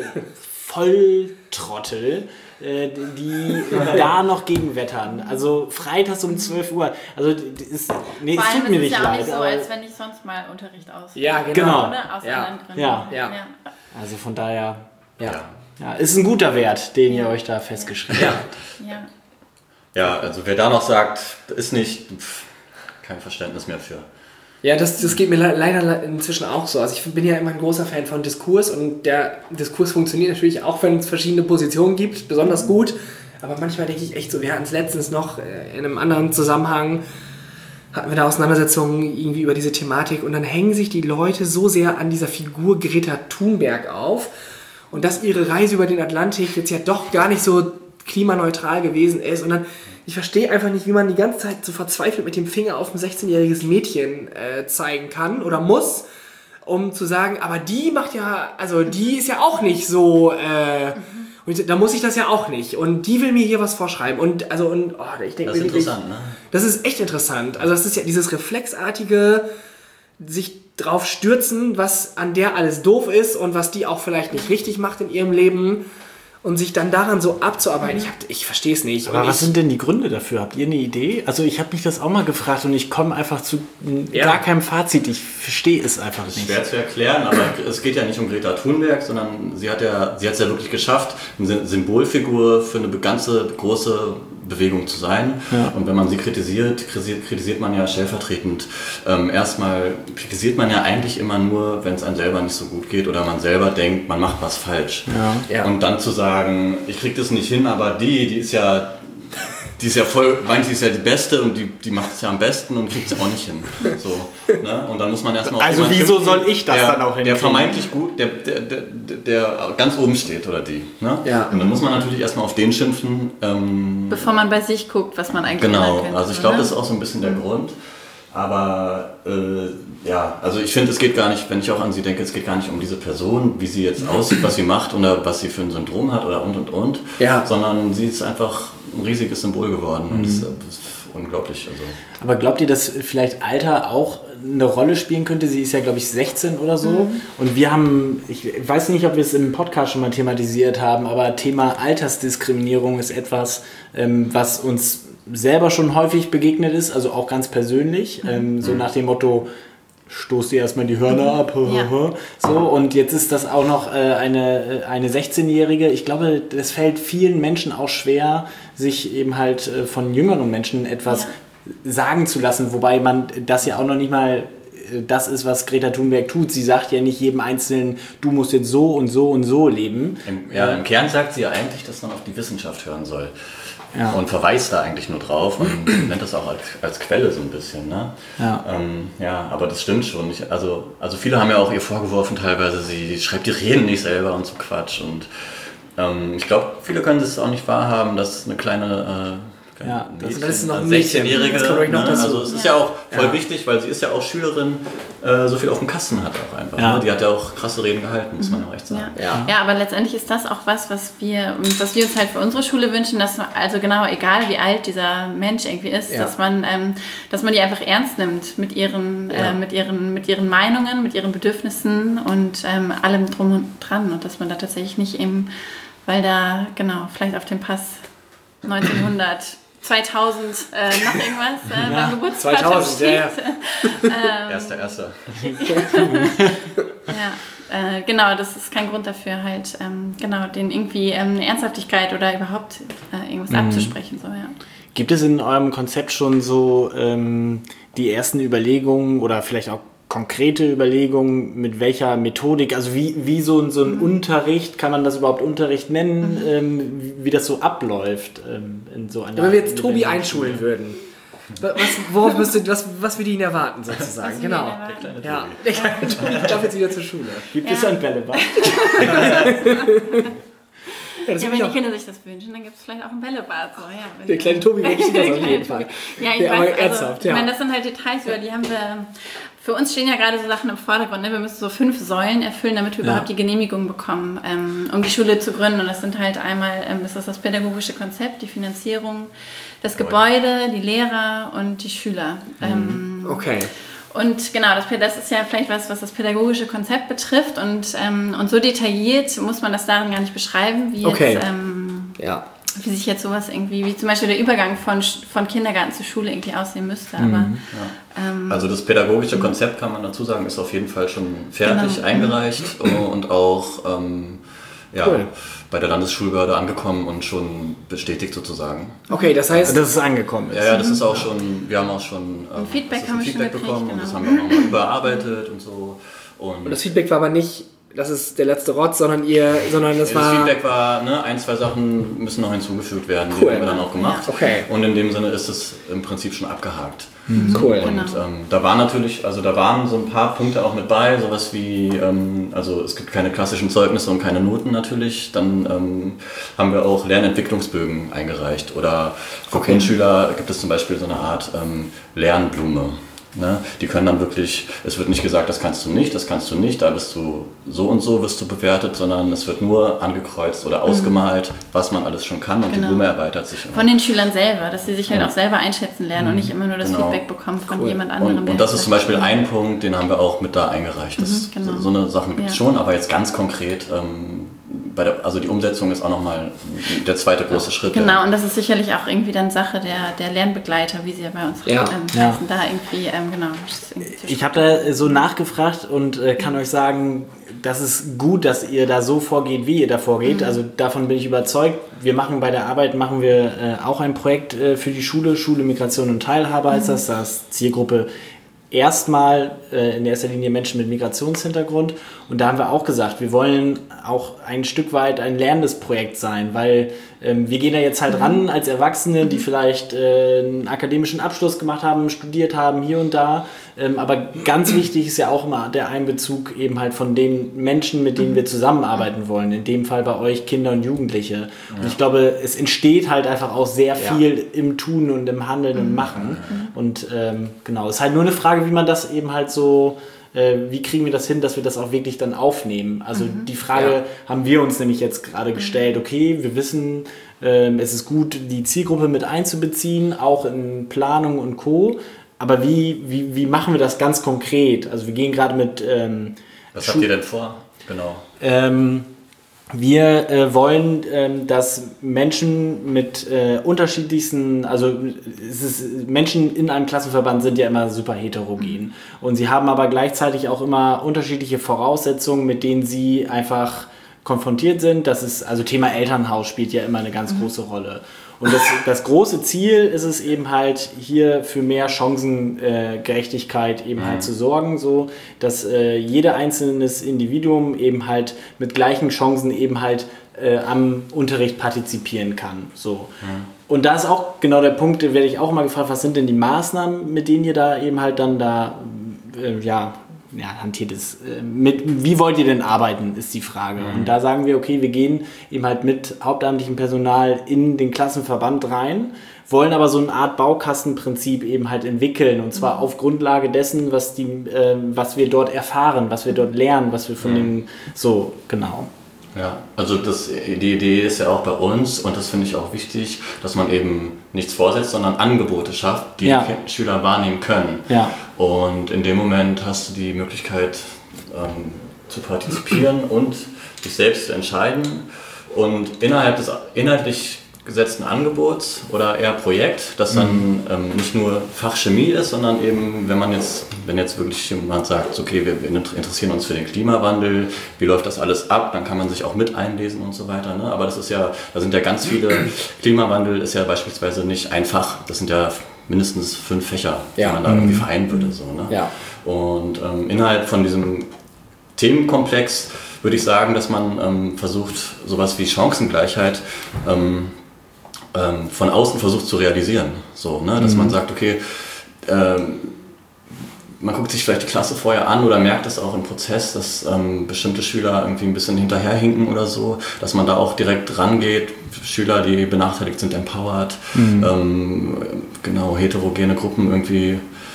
Volltrottel, äh, die da noch gegen wettern. Also freitags um zwölf Uhr. Also das ist, nee, Vor es allem tut mir ist es nicht ja auch leid. nicht so, aber, als wenn ich sonst mal Unterricht aus. Ja, genau. Genau. Oder? Aus Ja. anderen Gründen. Ja. Ja. also von daher, Ja. ja, ist ein guter Wert, den ihr euch da festgeschrieben habt. Ja. Ja, also wer da noch sagt, ist nicht, pff, kein Verständnis mehr für. Ja, das, das geht mir le- leider inzwischen auch so. Also ich bin ja immer ein großer Fan von Diskurs und der Diskurs funktioniert natürlich auch, wenn es verschiedene Positionen gibt, besonders gut. Aber manchmal denke ich echt so, wir hatten es letztens noch äh, in einem anderen Zusammenhang, hatten wir da Auseinandersetzungen irgendwie über diese Thematik und dann hängen sich die Leute so sehr an dieser Figur Greta Thunberg auf und dass ihre Reise über den Atlantik jetzt ja doch gar nicht so klimaneutral gewesen ist und dann, ich verstehe einfach nicht, wie man die ganze Zeit so verzweifelt mit dem Finger auf ein sechzehnjähriges Mädchen äh, zeigen kann oder muss, um zu sagen, aber die macht ja, also die ist ja auch nicht so, äh, und da muss ich das ja auch nicht und die will mir hier was vorschreiben und also und oh, ich denke Das ist mir wirklich, interessant, ne? das ist echt interessant, also das ist ja dieses reflexartige sich drauf stürzen, was an der alles doof ist und was die auch vielleicht nicht richtig macht in ihrem Leben und sich dann daran so abzuarbeiten. Ich, hab, ich verstehe es nicht. Aber und was ich, sind denn die Gründe dafür? Habt ihr eine Idee? Also ich habe mich das auch mal gefragt und ich komme einfach zu Ja. gar keinem Fazit. Ich verstehe es einfach nicht. Schwer zu erklären, aber es geht ja nicht um Greta Thunberg, sondern sie hat ja, sie hat es ja wirklich geschafft, eine Symbolfigur für eine ganze große Bewegung zu sein. Ja. Und wenn man sie kritisiert, kritisiert, kritisiert man ja stellvertretend. Ähm, erstmal kritisiert man ja eigentlich immer nur, wenn es einem selber nicht so gut geht oder man selber denkt, man macht was falsch. Ja. Ja. Und dann zu sagen, ich krieg das nicht hin, aber die, die ist ja... Die ist ja voll, meint, sie ist ja die Beste und die, die macht es ja am besten und kriegt es auch nicht hin. So, ne? Und dann muss man erstmal... Also wieso schimpfen, soll ich das der, dann auch hinkriegen? Der vermeintlich gut, der, der, der, der ganz oben steht oder die. Ne? Ja. Und dann muss man natürlich erstmal auf den schimpfen. Ähm, Bevor man bei sich guckt, was man eigentlich genau, könnte. Also ich glaube, das ist auch so ein bisschen der Grund. Aber äh, ja, also ich finde, es geht gar nicht, wenn ich auch an sie denke, es geht gar nicht um diese Person, wie sie jetzt aussieht, was sie macht oder was sie für ein Syndrom hat oder und und und, ja. Sondern sie ist einfach ein riesiges Symbol geworden und mhm. das, das ist unglaublich. Also. Aber glaubt ihr, dass vielleicht Alter auch eine Rolle spielen könnte? Sie ist ja, glaube ich, sechzehn oder so. Mhm. Und wir haben, ich weiß nicht, ob wir es im Podcast schon mal thematisiert haben, aber Thema Altersdiskriminierung ist etwas, ähm, was uns selber schon häufig begegnet ist, also auch ganz persönlich, mhm. ähm, so nach dem Motto, stoß dir erstmal die Hörner ab, ja. so, und jetzt ist das auch noch äh, eine, eine sechzehnjährige, ich glaube, das fällt vielen Menschen auch schwer, sich eben halt äh, von jüngeren Menschen etwas ja. sagen zu lassen, wobei man das ja auch noch nicht mal äh, das ist, was Greta Thunberg tut. Sie sagt ja nicht jedem Einzelnen, du musst jetzt so und so und so leben. Im, ja, im Kern sagt sie ja eigentlich, dass man auf die Wissenschaft hören soll. Ja. Und verweist da eigentlich nur drauf und nennt das auch als, als Quelle so ein bisschen. Ne? Ja. Ähm, ja, aber das stimmt schon. Ich, also, also viele haben ja auch ihr vorgeworfen teilweise, sie schreibt die Reden nicht selber und so Quatsch. Und ähm, ich glaube, viele können es auch nicht wahrhaben, dass eine kleine... Äh, Ja, das, das ist noch ein sechzehnjährige, das kommt noch ne? Also es ist ja, ja auch voll ja. wichtig, weil sie ist ja auch Schülerin, äh, so viel auf dem Kasten hat auch einfach. Ja. Ne? Die hat ja auch krasse Reden gehalten, muss man auch echt sagen. Ja. Ja. ja, aber letztendlich ist das auch was, was wir, was wir uns halt für unsere Schule wünschen, dass also genau, egal wie alt dieser Mensch irgendwie ist, ja. dass man, ähm, dass man die einfach ernst nimmt mit ihren, ja. äh, mit ihren, mit ihren Meinungen, mit ihren Bedürfnissen und ähm, allem drum und dran und dass man da tatsächlich nicht eben, weil da genau vielleicht auf dem Pass neunzehnhundert zweitausend äh, noch irgendwas äh, ja, beim Geburtstag zweitausend, steht. Ja, ja. ähm, Erster, erster. ja, äh, genau, das ist kein Grund dafür, halt ähm, genau, den irgendwie ähm, eine Ernsthaftigkeit oder überhaupt äh, irgendwas mhm. abzusprechen. So, ja. Gibt es in eurem Konzept schon so ähm, die ersten Überlegungen oder vielleicht auch konkrete Überlegungen, mit welcher Methodik, also wie, wie so, so ein mhm. Unterricht, kann man das überhaupt Unterricht nennen, mhm. ähm, wie, wie das so abläuft ähm, in so einer... Wenn wir jetzt Tobi einschulen würden, was, worauf müsste, was, was würde ihn erwarten sozusagen? Was genau. Der kleine Tobi. Ja, der kleine Tobi darf jetzt wieder zur Schule. Gibt ja. es ein Bällebad? Ja, ja, wenn die Kinder sich das wünschen, dann gibt es vielleicht auch ein Bällebad. So, ja, der kleine Tobi wünscht das auf jeden Fall. Ja, ich ja, weiß, aber also, ernsthaft, ja. Ich meine, das sind halt Details, über die haben wir... Für uns stehen ja gerade so Sachen im Vordergrund. Ne? Wir müssen so fünf Säulen erfüllen, damit wir ja. überhaupt die Genehmigung bekommen, ähm, um die Schule zu gründen. Und das sind halt einmal, ähm, das ist das pädagogische Konzept, die Finanzierung, das Gebäude, die Lehrer und die Schüler. Ähm, okay. Und genau, das, das ist ja vielleicht was, was das pädagogische Konzept betrifft. Und, ähm, und so detailliert muss man das darin gar nicht beschreiben, wie okay. jetzt... Ähm, ja. wie sich jetzt sowas irgendwie, wie zum Beispiel der Übergang von, von Kindergarten zur Schule irgendwie aussehen müsste. Aber, mhm. ja. ähm, also das pädagogische Konzept, kann man dazu sagen, ist auf jeden Fall schon fertig genau. eingereicht und auch ähm, ja, cool. bei der Landesschulbehörde angekommen und schon bestätigt sozusagen. Okay, das heißt... Dass es angekommen ist. Ja, ja, das ist auch schon, wir haben auch schon ähm, Feedback, haben ein wir Feedback schon bekommen gekriegt, und das genau. haben wir auch nochmal überarbeitet und so. Und, und das Feedback war aber nicht... Das ist der letzte Rotz, sondern ihr, sondern das, ja, das war... Das Feedback war, ne, ein, zwei Sachen müssen noch hinzugefügt werden, cool. die haben wir dann auch gemacht. Ja. Okay. Und in dem Sinne ist es im Prinzip schon abgehakt. Mhm. Cool. Und genau. ähm, da war natürlich, also da waren so ein paar Punkte auch mit bei, sowas wie, ähm, also es gibt keine klassischen Zeugnisse und keine Noten natürlich. Dann ähm, haben wir auch Lernentwicklungsbögen eingereicht. Oder für okay. Grundschüler gibt es zum Beispiel so eine Art ähm, Lernblume. Ne? Die können dann wirklich, es wird nicht gesagt, das kannst du nicht, das kannst du nicht, da bist du so und so wirst du bewertet, sondern es wird nur angekreuzt oder ausgemalt, mhm. was man alles schon kann und genau. die Blume erweitert sich immer. Von den Schülern selber, dass sie sich halt ja. auch selber einschätzen lernen mhm. und nicht immer nur das genau. Feedback bekommen von cool. jemand anderem. Und, und das ist zum Beispiel ein Punkt, den haben wir auch mit da eingereicht. Das, mhm, genau. so, so eine Sachen gibt es ja. schon, aber jetzt ganz konkret, ähm, bei der, also die Umsetzung ist auch nochmal der zweite große ja. Schritt. Genau, und das ist sicherlich auch irgendwie dann Sache der, der Lernbegleiter, wie sie ja bei uns ja. ähm, ja. heißen, da irgendwie, ähm, genau. Ich habe da so nachgefragt und äh, kann mhm. euch sagen, das ist gut, dass ihr da so vorgeht, wie ihr da vorgeht. Mhm. Also davon bin ich überzeugt. Wir machen bei der Arbeit, machen wir äh, auch ein Projekt äh, für die Schule, Schule, Migration und Teilhabe heißt mhm. das. Das ist Zielgruppe erstmal äh, in erster Linie Menschen mit Migrationshintergrund. Und da haben wir auch gesagt, wir wollen auch ein Stück weit ein lernendes Projekt sein, weil ähm, wir gehen da jetzt halt ran als Erwachsene, die vielleicht äh, einen akademischen Abschluss gemacht haben, studiert haben, hier und da. Ähm, aber ganz wichtig ist ja auch immer der Einbezug eben halt von den Menschen, mit denen wir zusammenarbeiten wollen. In dem Fall bei euch Kinder und Jugendliche. Ja. Und ich glaube, es entsteht halt einfach auch sehr viel ja. im Tun und im Handeln und Machen. Mhm. Und ähm, genau, es ist halt nur eine Frage, wie man das eben halt so, äh, wie kriegen wir das hin, dass wir das auch wirklich dann aufnehmen. Also mhm. die Frage ja. haben wir uns nämlich jetzt gerade gestellt. Okay, wir wissen, äh, es ist gut, die Zielgruppe mit einzubeziehen, auch in Planung und Co., aber wie, wie, wie machen wir das ganz konkret? Also wir gehen gerade mit... Ähm, Was habt ihr denn vor? Genau. Ähm, wir äh, wollen, ähm, dass Menschen mit äh, unterschiedlichsten... Also es ist, Menschen in einem Klassenverband sind ja immer super heterogen. Und sie haben aber gleichzeitig auch immer unterschiedliche Voraussetzungen, mit denen sie einfach konfrontiert sind. Das ist, also Thema Elternhaus spielt ja immer eine ganz mhm. große Rolle. Und das, das große Ziel ist es eben halt, hier für mehr Chancengerechtigkeit äh, eben mhm. halt zu sorgen, so dass äh, jeder einzelnes Individuum eben halt mit gleichen Chancen eben halt äh, am Unterricht partizipieren kann. So. Mhm. Und da ist auch genau der Punkt, da werde ich auch mal gefragt, was sind denn die Maßnahmen, mit denen ihr da eben halt dann da, äh, ja, ja, hantiert es. Mit, wie wollt ihr denn arbeiten, ist die Frage. Mhm. Und da sagen wir, okay, wir gehen eben halt mit hauptamtlichem Personal in den Klassenverband rein, wollen aber so eine Art Baukastenprinzip eben halt entwickeln. Und zwar mhm. auf Grundlage dessen, was, die, äh, was wir dort erfahren, was wir dort lernen, was wir von mhm. den... So, genau. Ja, also das, die Idee ist ja auch bei uns, und das finde ich auch wichtig, dass man eben nichts vorsetzt, sondern Angebote schafft, die ja. die Schüler wahrnehmen können. Ja. Und in dem Moment hast du die Möglichkeit ähm, zu partizipieren und dich selbst zu entscheiden. Und innerhalb des inhaltlich gesetzten Angebots oder eher Projekt, das dann mhm. ähm, nicht nur Fachchemie ist, sondern eben, wenn man jetzt, wenn jetzt wirklich jemand sagt, okay, wir, wir interessieren uns für den Klimawandel, wie läuft das alles ab, dann kann man sich auch mit einlesen und so weiter. Ne? Aber das ist ja, da sind ja ganz viele, Klimawandel ist ja beispielsweise nicht ein Fach, das sind ja mindestens fünf Fächer, ja. die man da irgendwie vereinen würde. So, ne? Ja. Und ähm, innerhalb von diesem Themenkomplex würde ich sagen, dass man ähm, versucht, sowas wie Chancengleichheit ähm, ähm, von außen versucht zu realisieren. So, ne? Dass mhm. man sagt, okay, ähm, man guckt sich vielleicht die Klasse vorher an oder merkt es auch im Prozess, dass ähm, bestimmte Schüler irgendwie ein bisschen hinterherhinken oder so, dass man da auch direkt rangeht. Schüler, die benachteiligt sind, empowered, mhm. ähm, genau, heterogene Gruppen irgendwie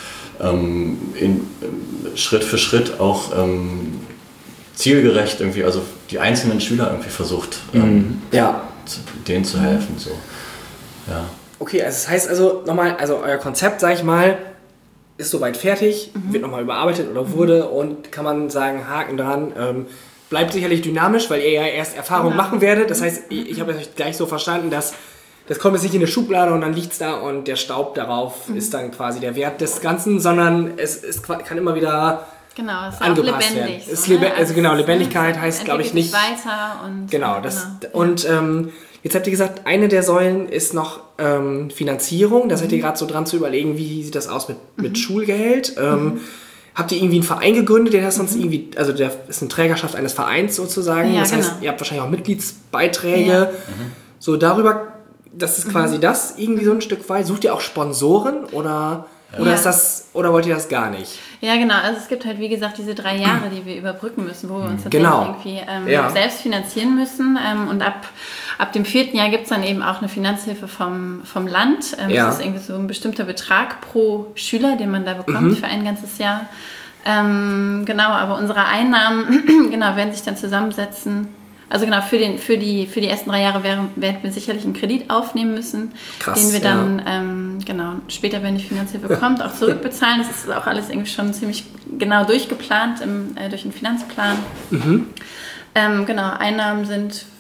ähm, in, Schritt für Schritt auch ähm, zielgerecht irgendwie, also die einzelnen Schüler irgendwie versucht, mhm. ähm, ja. zu, denen zu helfen. So. Ja. Okay, also das heißt also nochmal, also euer Konzept, sag ich mal, ist soweit fertig, mhm. wird nochmal überarbeitet oder wurde mhm. und kann man sagen, Haken dran, ähm, bleibt sicherlich dynamisch, weil ihr ja erst Erfahrung genau. machen werdet. Das heißt, ich, ich habe euch gleich so verstanden, dass das kommt jetzt nicht in eine Schublade und dann liegt es da und der Staub darauf mhm. ist dann quasi der Wert des Ganzen, sondern es, es kann immer wieder genau, es ist angepasst auch lebendig. So, es ne? lebe- also genau, Lebendigkeit heißt, glaube ich, nicht... weiter und... Genau, das, genau. und ähm, jetzt habt ihr gesagt, eine der Säulen ist noch ähm, Finanzierung. Da seid ihr gerade so dran zu überlegen, wie sieht das aus mit, mit mhm. Schulgeld. Ähm, mhm. Habt ihr irgendwie einen Verein gegründet, der das sonst mhm. irgendwie, also der ist eine Trägerschaft eines Vereins sozusagen. Ja, das genau. heißt, ihr habt wahrscheinlich auch Mitgliedsbeiträge. Ja. Mhm. So darüber, das ist quasi mhm. das irgendwie so ein Stück weit. Sucht ihr auch Sponsoren oder... Oder, ja. ist das, oder wollt ihr das gar nicht? Ja, genau. Also es gibt halt, wie gesagt, diese drei Jahre, die wir überbrücken müssen, wo wir uns tatsächlich genau. irgendwie ähm, ja. selbst finanzieren müssen. Ähm, und ab, ab dem vierten Jahr gibt es dann eben auch eine Finanzhilfe vom, vom Land. Ähm, ja. Das ist irgendwie so ein bestimmter Betrag pro Schüler, den man da bekommt mhm. für ein ganzes Jahr. Ähm, genau, aber unsere Einnahmen genau, werden sich dann zusammensetzen. Also genau, für, den, für, die, für die ersten drei Jahre werden, werden wir sicherlich einen Kredit aufnehmen müssen, Krass, den wir dann ja. ähm, genau, später, wenn die Finanzhilfe kommt, auch zurückbezahlen. Das ist auch alles irgendwie schon ziemlich genau durchgeplant im, äh, durch den Finanzplan. Mhm. Ähm, genau, Einnahmen sind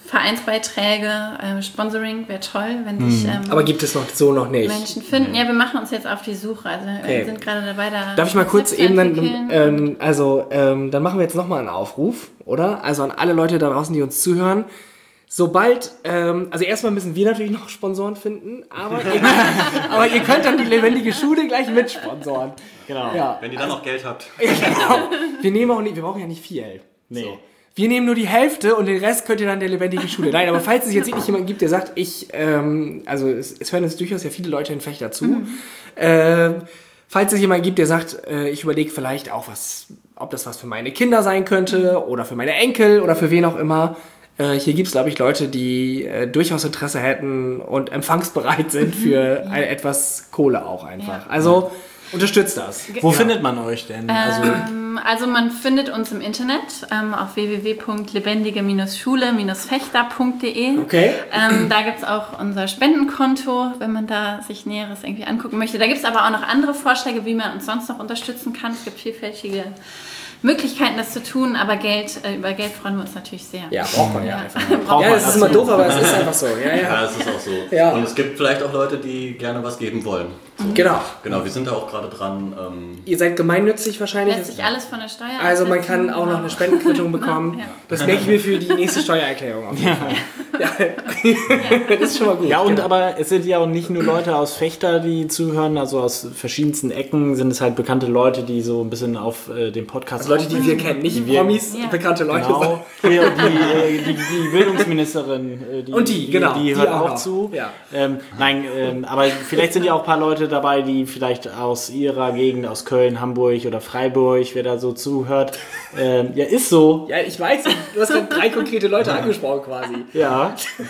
Vereinsbeiträge, äh, Sponsoring wäre toll, wenn sich ähm, Aber gibt es noch so noch nicht. Menschen finden. Ja, wir machen uns jetzt auf die Suche. Also Okay. wir sind gerade dabei, da. Darf ich mal kurz Konzept eben zu dann, entwickeln. ähm, also ähm, dann machen wir jetzt nochmal einen Aufruf, oder? Also an alle Leute da draußen, die uns zuhören. Sobald, ähm, also erstmal müssen wir natürlich noch Sponsoren finden, aber ihr, aber ihr könnt dann die lebendige Schule gleich mitsponsoren. Genau. Ja. Wenn ihr dann noch Geld habt. Genau. Wir nehmen auch nicht, wir brauchen ja nicht viel. Nee. So. Wir nehmen nur die Hälfte und den Rest könnt ihr dann der lebendigen Schule. Nein, aber falls es jetzt wirklich jemanden gibt, der sagt, ich, ähm, also es, es hören jetzt durchaus ja viele Leute in Fechter zu. Mhm. Ähm, falls es jemanden gibt, der sagt, äh, ich überlege vielleicht auch was, ob das was für meine Kinder sein könnte oder für meine Enkel oder für wen auch immer. Äh, hier gibt es, glaube ich, Leute, die äh, durchaus Interesse hätten und empfangsbereit sind für mhm. eine, etwas Kohle auch einfach. Ja. Also unterstützt das. Wo ja. findet man euch denn? Also, Ähm, also man findet uns im Internet ähm, auf w w w punkt lebendige Schule fechter punkt d e. Okay. Ähm, da gibt es auch unser Spendenkonto, wenn man da sich Näheres irgendwie angucken möchte. Da gibt es aber auch noch andere Vorschläge, wie man uns sonst noch unterstützen kann. Es gibt vielfältige Möglichkeiten, das zu tun, aber Geld, äh, über Geld freuen wir uns natürlich sehr. Ja, braucht man ja, ja einfach. Braucht ja, man das ist immer doof, aber es ist einfach so. Ja, ja. Ja, es ist auch so. Ja. Und es gibt vielleicht auch Leute, die gerne was geben wollen. So. Genau. Genau, wir sind da auch gerade dran. Ähm Ihr seid gemeinnützig wahrscheinlich. Lässt sich alles von der Steuer Also man absetzen. kann auch noch eine Spendenquittung bekommen. Ja. Das merke ich mir für die nächste Steuererklärung auf jeden Fall. Ja. Ja. Das ist schon mal gut. ja, und genau. aber es sind ja auch nicht nur Leute aus Fechter, die zuhören, also aus verschiedensten Ecken sind es halt bekannte Leute, die so ein bisschen auf äh, den Podcast Also Leute, die wir kennen, nicht Die wir- Promis, Ja. bekannte Leute. Genau. Hier, die, äh, die, die Bildungsministerin, äh, die, Und die, genau, die die hört auch auch, noch. zu. Ja. Ähm, nein, ähm, aber vielleicht sind ja auch ein paar Leute dabei, die vielleicht aus ihrer Gegend, aus Köln, Hamburg oder Freiburg, wer da so zuhört. Ähm, ja, ist so. Ja, ich weiß, du hast gerade drei konkrete Leute angesprochen quasi. Ja.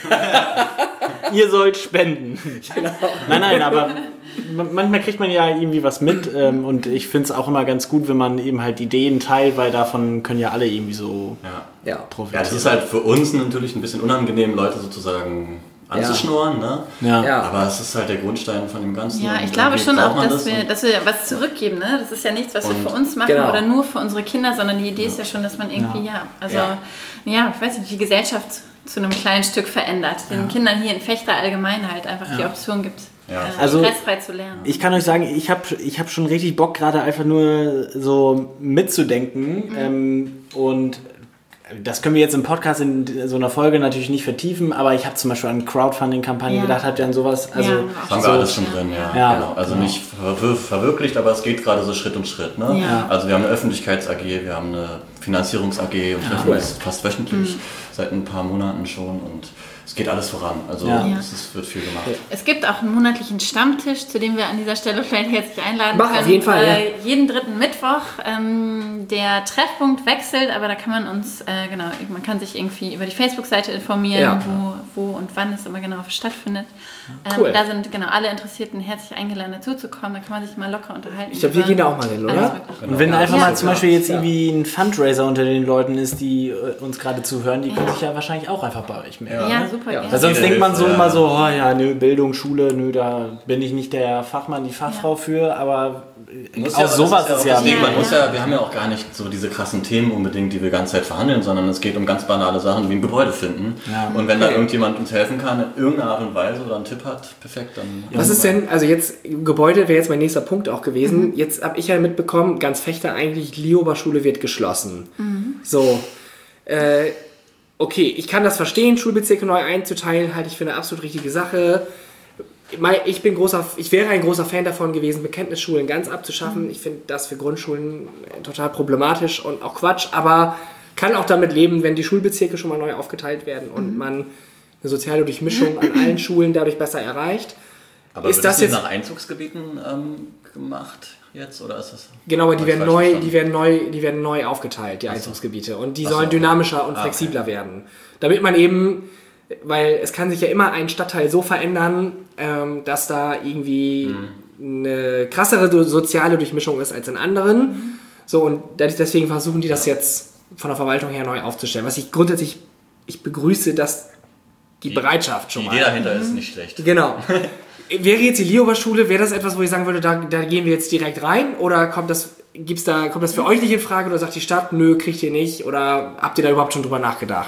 Ihr sollt spenden. Genau. Nein, nein, aber man- manchmal kriegt man ja irgendwie was mit ähm, und ich finde es auch immer ganz gut, wenn man eben halt Ideen teilt, weil davon können ja alle irgendwie so ja. Ja. ja, profitieren. das ist halt für uns natürlich ein bisschen unangenehm, Leute sozusagen anzuschnurren, ne? Ja. Ja. Aber es ist halt der Grundstein von dem Ganzen. Ja, und ich glaube irgendwie schon braucht auch, man dass das wir, und- dass wir was zurückgeben. Ne? Das ist ja nichts, was wir Und- für uns machen Genau. oder nur für unsere Kinder, sondern die Idee ist ja schon, dass man irgendwie, ja, also, ja. Ja. ich weiß nicht, die Gesellschaft zu einem kleinen Stück verändert. Den Kindern hier in Fechter allgemein halt einfach die Option gibt, Ja. äh, Also, stressfrei zu lernen. Ich kann euch sagen, ich habe ich hab schon richtig Bock, gerade einfach nur so mitzudenken. Mhm. Ähm, und das können wir jetzt im Podcast in so einer Folge natürlich nicht vertiefen, aber ich habe zum Beispiel an Crowdfunding-Kampagnen Ja. gedacht. Habt ihr an sowas? Also, Ja. Das haben wir so- alles schon drin, ja. Ja. Genau. Also nicht verwir verwirklicht, aber es geht gerade so Schritt um Schritt. Ne? Ja. Also wir haben eine Öffentlichkeits-A G, wir haben eine Finanzierungs-A G und treffen cool. uns fast wöchentlich Mhm. seit ein paar Monaten schon und es geht alles voran. Also Ja. es ist, wird viel gemacht. Es gibt auch einen monatlichen Stammtisch, zu dem wir an dieser Stelle vielleicht herzlich einladen Mach, können. auf jeden Fall, äh, jeden dritten Mittwoch. Ähm, der Treffpunkt wechselt, aber da kann man uns, äh, genau, man kann sich irgendwie über die Facebook-Seite informieren, Ja. wo, wo und wann es immer genau stattfindet. Ähm, Cool. Da sind genau alle Interessierten herzlich eingeladen, dazuzukommen. Da kann man sich mal locker unterhalten. Ich glaube, wir über gehen da auch mal hin, alles oder? Mögliche. Und wenn Ja, einfach ja. mal zum Beispiel jetzt Ja. irgendwie ein Fundraiser unter den Leuten ist, die äh, uns gerade zuhören, die können sich ja wahrscheinlich auch einfach bei euch melden. Ja, ne? super. Ja. gerne. Weil sonst Jeder denkt man so Hilfe, immer ja. so, oh ja, nö, Bildung, Schule, nö, da bin ich nicht der Fachmann, die Fachfrau Ja. für, aber äh, Muss auch ja- sowas das ist ja... auch das Ding, man Ja, muss ja. ja, wir haben ja auch gar nicht so diese krassen Themen unbedingt, die wir die ganze Zeit verhandeln, sondern es geht um ganz banale Sachen wie ein Gebäude finden. Ja. Und wenn da Okay. irgendjemand uns helfen kann, in irgendeiner Art und Weise oder einen Tipp hat, perfekt, dann... Was ist denn, also jetzt, Gebäude wäre jetzt mein nächster Punkt auch gewesen. Jetzt habe ich ja mitbekommen, ganz Fechter eigentlich, die Lioba-Schule wird geschlossen. So, äh, okay, ich kann das verstehen, Schulbezirke neu einzuteilen, halte ich für eine absolut richtige Sache. Mai- Ich bin großer, ich wäre ein großer Fan davon gewesen, Bekenntnisschulen ganz abzuschaffen. Ich finde das für Grundschulen total problematisch und auch Quatsch, aber kann auch damit leben, wenn die Schulbezirke schon mal neu aufgeteilt werden und man eine soziale Durchmischung an allen Schulen dadurch besser erreicht. Aber ist wird das das nicht jetzt- nach Einzugsgebieten ähm, gemacht jetzt, oder ist das... Genau, aber die Hab ich werden, falsch neu, verstanden? die, werden neu, die werden neu aufgeteilt, die Ach so. Einzugsgebiete. Und die Ach so, sollen okay. dynamischer und Ah, flexibler okay. werden. Damit man eben, weil es kann sich ja immer ein Stadtteil so verändern, ähm, dass da irgendwie Mhm. eine krassere so- soziale Durchmischung ist als in anderen. So, und dadurch- deswegen versuchen die das jetzt von der Verwaltung her neu aufzustellen. Was ich grundsätzlich, ich begrüße, dass die, Bereitschaft schon Die mal. Idee dahinter ist nicht schlecht. Genau. Wäre jetzt die Lioba-Schule, wäre das etwas, wo ich sagen würde, da, da gehen wir jetzt direkt rein? Oder kommt das, gibt's da, kommt das für euch nicht in Frage? Oder sagt die Stadt, nö, kriegt ihr nicht? Oder habt ihr da überhaupt schon drüber nachgedacht?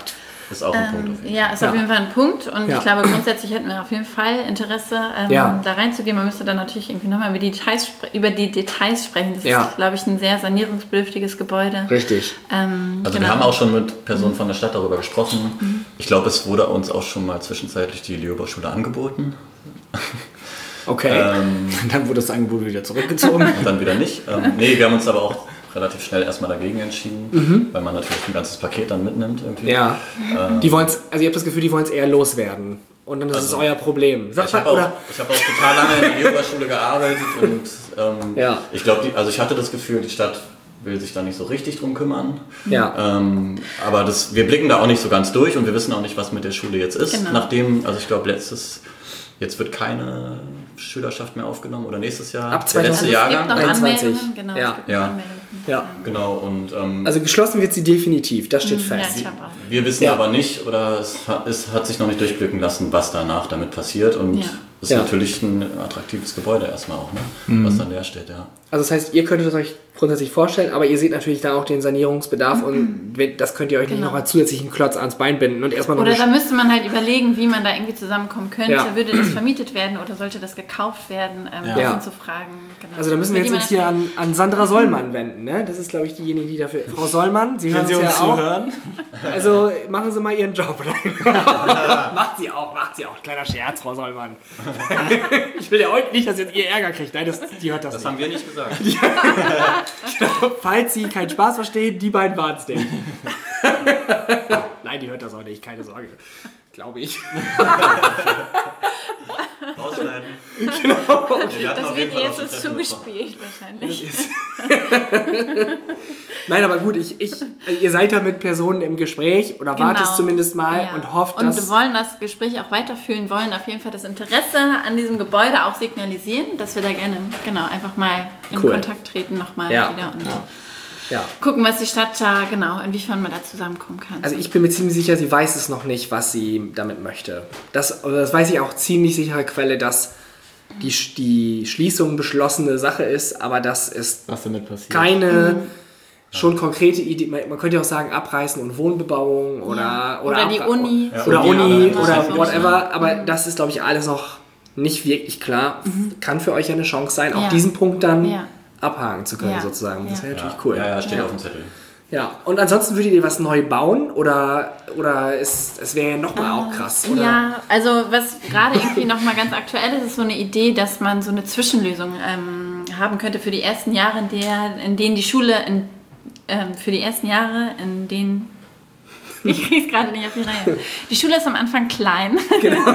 ist auch ein ähm, Punkt. Auf jeden ja, ist Ja. auf jeden Fall ein Punkt und Ja. ich glaube, grundsätzlich hätten wir auf jeden Fall Interesse, ähm, Ja. da reinzugehen. Man müsste dann natürlich irgendwie nochmal über die Details, spre- über die Details sprechen. Das Ja. ist, glaube ich, ein sehr sanierungsbedürftiges Gebäude. Richtig. Ähm, Also genau. wir haben auch schon mit Personen von der Stadt darüber gesprochen. Ich glaube, es wurde uns auch schon mal zwischenzeitlich die Leopold-Schule angeboten. Okay. Ähm, Dann wurde das Angebot wieder zurückgezogen. und dann wieder nicht. Ähm, nee, wir haben uns aber auch relativ schnell erstmal dagegen entschieden, weil man natürlich ein ganzes Paket dann mitnimmt irgendwie. Ja. Die wollen's, also ihr habt das Gefühl, die wollen es eher loswerden. Und dann ist Also, es euer Problem. Sagt Ich habe mal, auch, oder? ich hab auch total lange in der Leopold-Schule gearbeitet und ähm, Ja. ich glaube, also ich hatte das Gefühl, die Stadt will sich da nicht so richtig drum kümmern. Ja. Ähm, aber das, wir blicken da auch nicht so ganz durch und wir wissen auch nicht, was mit der Schule jetzt ist. Genau. Nachdem, also ich glaube, letztes, jetzt wird keine Schülerschaft mehr aufgenommen oder nächstes Jahr. Ab der letzte Also es gibt Jahrgang. noch einundzwanzig. Anmeldungen. Genau, Ja. es gibt Ja. noch Anmeldungen. Ja. Genau, und ähm, Also geschlossen wird sie definitiv, das steht Ja, fest. ich habe auch. wir wissen Ja. aber nicht, oder es hat, es hat sich noch nicht durchblicken lassen, was danach damit passiert. Und Ja. es ist Ja. natürlich ein attraktives Gebäude erstmal auch, ne? was dann leer steht, ja. Also das heißt, ihr könntet es euch grundsätzlich vorstellen, aber ihr seht natürlich da auch den Sanierungsbedarf und wenn- das könnt ihr euch nicht Genau. noch als zusätzlichen Klotz ans Bein binden und erstmal noch Oder eine da müsste man halt überlegen, wie man da irgendwie zusammenkommen könnte. Ja. Würde das vermietet werden oder sollte das gekauft werden? Ähm, Ja. Das Ja. sind so Fragen. Genau. Also da müssen wir Über jetzt die uns man hier an, an Sandra Sollmann wenden, ne? Das ist, glaube ich, diejenige, die dafür... Frau Sollmann, Sie hören Wenn Sie uns uns ja auch. zuhören. Also machen Sie mal Ihren Job. macht sie auch, macht sie auch. Kleiner Scherz, Frau Sollmann. Ich will ja heute nicht, dass jetzt ihr Ärger kriegt. Nein, das, die hört das, Das nicht. haben wir nicht gesagt. Falls Sie keinen Spaß verstehen, die beiden waren es nicht. Nein, die hört das auch nicht, keine Sorge. Glaube ich. Rausschneiden. Genau. Wir hatten Das auf wird jeden Fall ihr auch schon jetzt so Treffen besprochen. zugespielt wahrscheinlich. Nein, aber gut, ich, ich, ihr seid da mit Personen im Gespräch oder wartet Genau. zumindest mal Ja. und hofft, und dass... wir wollen das Gespräch auch weiterführen, wollen auf jeden Fall das Interesse an diesem Gebäude auch signalisieren, dass wir da gerne genau einfach mal in Cool. Kontakt treten nochmal Ja. wieder und Ja. gucken, was die Stadt da genau, inwiefern man da zusammenkommen kann. Also ich bin mir ziemlich sicher, sie weiß es noch nicht, was sie damit möchte. Das, oder das weiß ich auch ziemlich sichere Quelle, dass die, die Schließung beschlossene Sache ist, aber das ist Was damit passiert. keine schon konkrete Idee. Man, man könnte ja auch sagen, Abreißen und Wohnbebauung oder, Ja. oder, Oder die Abra- Uni. Ja, Oder Uni, Uni aber- oder Ja. whatever. Aber das ist, glaube ich, alles noch nicht wirklich klar. Kann für euch ja eine Chance sein, auch Ja. diesen Punkt dann Ja. abhaken zu können, Ja. sozusagen. Das Ja. wäre natürlich Ja, cool. ja, ja, steht ja. auf dem Zettel. Ja, und ansonsten würdet ihr was neu bauen oder, oder ist, es wäre ja nochmal auch krass, oder? Ja, also was gerade irgendwie nochmal ganz aktuell ist, ist so eine Idee, dass man so eine Zwischenlösung ähm, haben könnte für die ersten Jahre, in, der, in denen die Schule, in, ähm, für die ersten Jahre, in denen ich krieg's gerade nicht auf die Reihe. Die Schule ist am Anfang klein. Genau.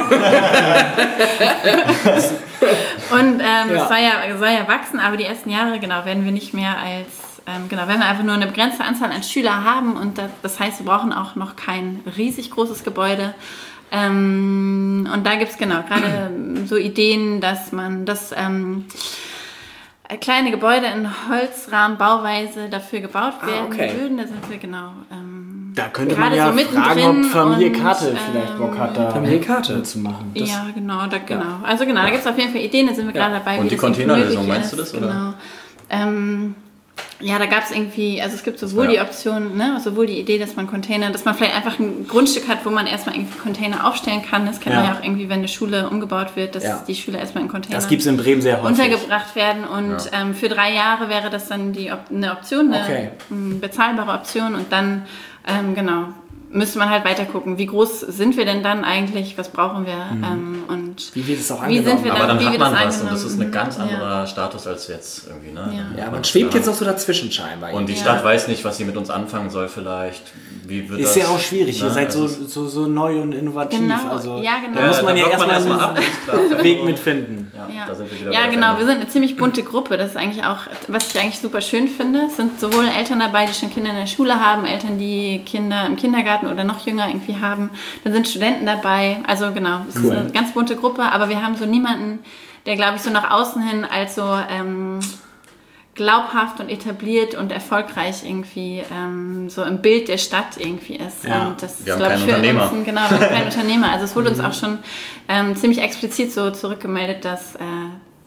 Und ähm, Ja. es soll ja, soll ja wachsen, aber die ersten Jahre, genau, werden wir nicht mehr als, ähm, genau, werden wir einfach nur eine begrenzte Anzahl an Schüler haben und das, das heißt, wir brauchen auch noch kein riesig großes Gebäude. Ähm, und da gibt es genau gerade so Ideen, dass man das ähm, kleine Gebäude in Holzrahmenbauweise dafür gebaut Ah, werden okay. würden. Da sind wir genau. Ähm, Da könnte Gerade man ja so mittendrin fragen, ob Familie und, Karte vielleicht ähm, Bock hat, da Familie Karte. zu machen. Das ja, genau, da, genau. Also genau, da gibt es auf jeden Fall Ideen, da sind wir Ja. gerade dabei. Und wie die das irgendwie Containerlösung, möglich meinst du ist. das, oder? Genau. Ähm, ja, da gab es irgendwie, also es gibt sowohl Ja. die Option, ne, sowohl die Idee, dass man Container, dass man vielleicht einfach ein Grundstück hat, wo man erstmal irgendwie Container aufstellen kann. Das kennt man Ja. ja auch irgendwie, wenn eine Schule umgebaut wird, dass Ja. die Schüler erstmal in Container Das gibt es in Bremen sehr häufig. untergebracht werden und Ja. ähm, für drei Jahre wäre das dann die Op eine Option, eine Okay. m, bezahlbare Option und dann, ähm, genau, müsste man halt weiter gucken, wie groß sind wir denn dann eigentlich, was brauchen wir ähm, und Wie wird es auch wie sind angenommen? wir Aber dann wie hat wir man das was und das ist ein angenommen. ganz Ja. anderer Status als jetzt irgendwie. Ne? Ja. Ja, man schwebt jetzt noch so dazwischen scheinbar. Und die Ja. Stadt weiß nicht, was sie mit uns anfangen soll vielleicht. Wie wird Ist das, ja auch schwierig. Ihr ne? seid so, Also- so, so neu und innovativ. Genau, Also, ja, genau. Da muss man ja da blockt erstmal ab, einen ist klar. Weg mitfinden. Ja, Ja, da sind wir wieder ja bei der genau, wir Veränderung. sind eine ziemlich bunte Gruppe. Das ist eigentlich auch, was ich eigentlich super schön finde. Es sind sowohl Eltern dabei, die schon Kinder in der Schule haben, Eltern, die Kinder im Kindergarten oder noch jünger irgendwie haben. Dann sind Studenten dabei. Also genau, es ist eine ganz bunte Gruppe, aber wir haben so niemanden, der, glaube ich, so nach außen hin als so ähm, glaubhaft und etabliert und erfolgreich irgendwie ähm, so im Bild der Stadt irgendwie ist. Ja. Und das Wir ist, haben glaube ich, keinen für Unternehmer. uns ein, genau, wir haben keinen Unternehmer. Also es wurde uns auch schon ähm, ziemlich explizit so zurückgemeldet, dass äh,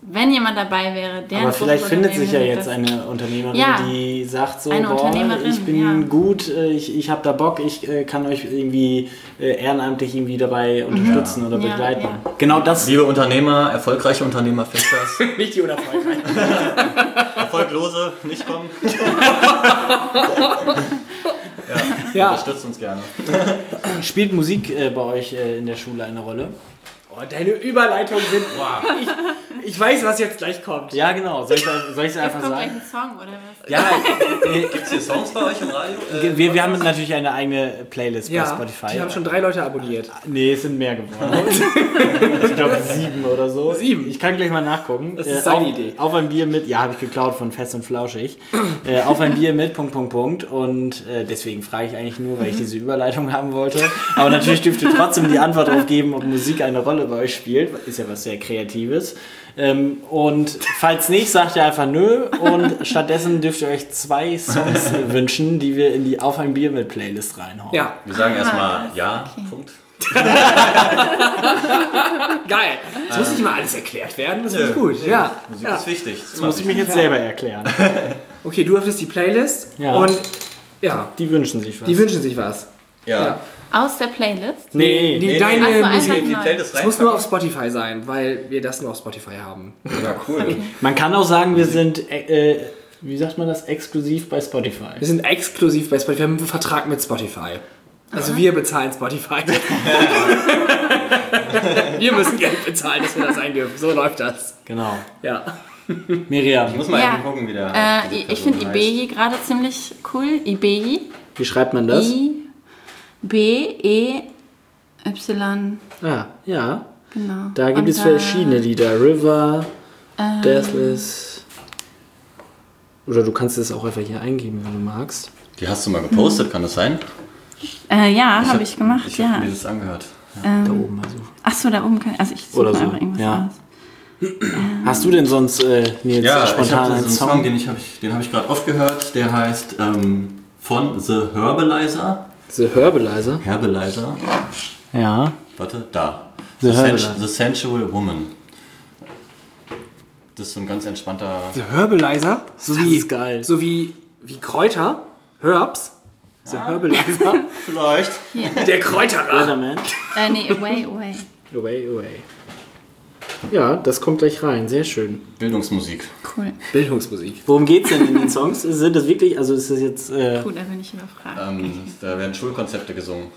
wenn jemand dabei wäre, der Aber ein vielleicht großes findet sich ja Unternehmen jetzt ist, eine Unternehmerin, Ja. die sagt so, Eine boah, Unternehmerin, ich bin ja. gut, äh, ich, ich habe da Bock, ich äh, kann euch irgendwie äh, ehrenamtlich irgendwie dabei unterstützen oder Ja, begleiten. ja. Genau das. Liebe Unternehmer, erfolgreiche Unternehmer, Fechters, Nicht die unerfolgreich. erfolglose, nicht kommen. ja, Ja. unterstützt uns gerne. Spielt Musik äh, bei euch äh, in der Schule eine Rolle? Oh, deine Überleitungen sind... Boah, ich, ich weiß, was jetzt gleich kommt. Ja, genau. Soll ich, soll ich es Jetzt einfach kommt gleich sagen? ein Song, oder was? Ja, äh, Gibt es hier Songs bei euch im Radio? Äh, wir, wir haben natürlich eine eigene Playlist Ja, bei Spotify. die haben schon drei Leute abonniert. Nee, es sind mehr geworden. Ich glaube sieben oder so. Sieben? Ich kann gleich mal nachgucken. Das ist seine auf, Idee. Auf ein Bier mit, ja, habe ich geklaut von Fest und Flauschig. äh, auf ein Bier mit, Punkt, Punkt, Punkt. Und äh, deswegen frage ich eigentlich nur, weil ich diese Überleitung haben wollte. Aber natürlich dürft ihr trotzdem die Antwort darauf geben, ob Musik eine Rolle bei euch spielt. Ist ja was sehr Kreatives. Ähm, und falls nicht, sagt ihr einfach nö. Und stattdessen dürft ihr euch zwei Songs wünschen, die wir in die Auf ein Bier mit Playlist reinhauen. Ja, Wir sagen erstmal ja, Punkt. geil. Das muss nicht mal alles erklärt werden, das ist Nö. gut. Ja. Musik ja. ist wichtig. Das muss ich mich jetzt selber erklären. Okay, du öffnest die Playlist Ja. und ja, Die wünschen sich was. die wünschen sich was. Ja. Ja. Aus der Playlist? Nee, Die, nee, deine Ach so, einfach Musik. Die neu. Playlist Das muss nur auf reinpacken. Spotify sein, weil wir das nur auf Spotify haben. Ja, cool. man kann auch sagen, wir sind, äh, wie sagt man das, exklusiv bei Spotify. Wir sind exklusiv bei Spotify, wir haben einen Vertrag mit Spotify. Also wir bezahlen Spotify. Wir müssen Geld bezahlen, dass wir das sein dürfen. So läuft das. Genau. Ja. Miriam, Ich muss mal Ja. eben gucken, wie der. Äh, diese ich Person finde heißt. Ibeyi gerade ziemlich cool. Ibeyi. wie schreibt man das? I B E Y. Ah, ja. Genau. Da gibt Und es da- verschiedene Lieder. River, Ähm, Deathless. Oder du kannst es auch einfach hier eingeben, wenn du magst. Die hast du mal gepostet, kann das sein? Äh, ja, hab- habe ich gemacht, Ich ja. habe mir das angehört. Da Ähm, oben also. ach so, da oben kann also ich suche Oder so, einfach irgendwas ja. aus. Hast du denn sonst, äh, Nils, Ja, ich spontan habe einen einen Song? Song, den ich habe ich, den habe ich gerade oft gehört. Der heißt ähm, von The Herbalizer. The Herbalizer. Herbalizer. Ja. Warte, da. The The, Herbalizer. Sen- The Sensual Woman. Das ist so ein ganz entspannter. The Herbalizer, so Das wie, ist geil. so wie, wie Kräuter, Herbs. The Herbalizer, Vielleicht. der Kräuterrat. Weatherman. Äh, nee, Away, Away. Away, away. Ja, das kommt gleich rein. Sehr schön. Bildungsmusik. Cool. Bildungsmusik. Worum geht's denn in den Songs? Sind das wirklich, also ist das jetzt... Äh, Gut, da bin ich überfragt. Ähm, da werden Schulkonzepte gesungen.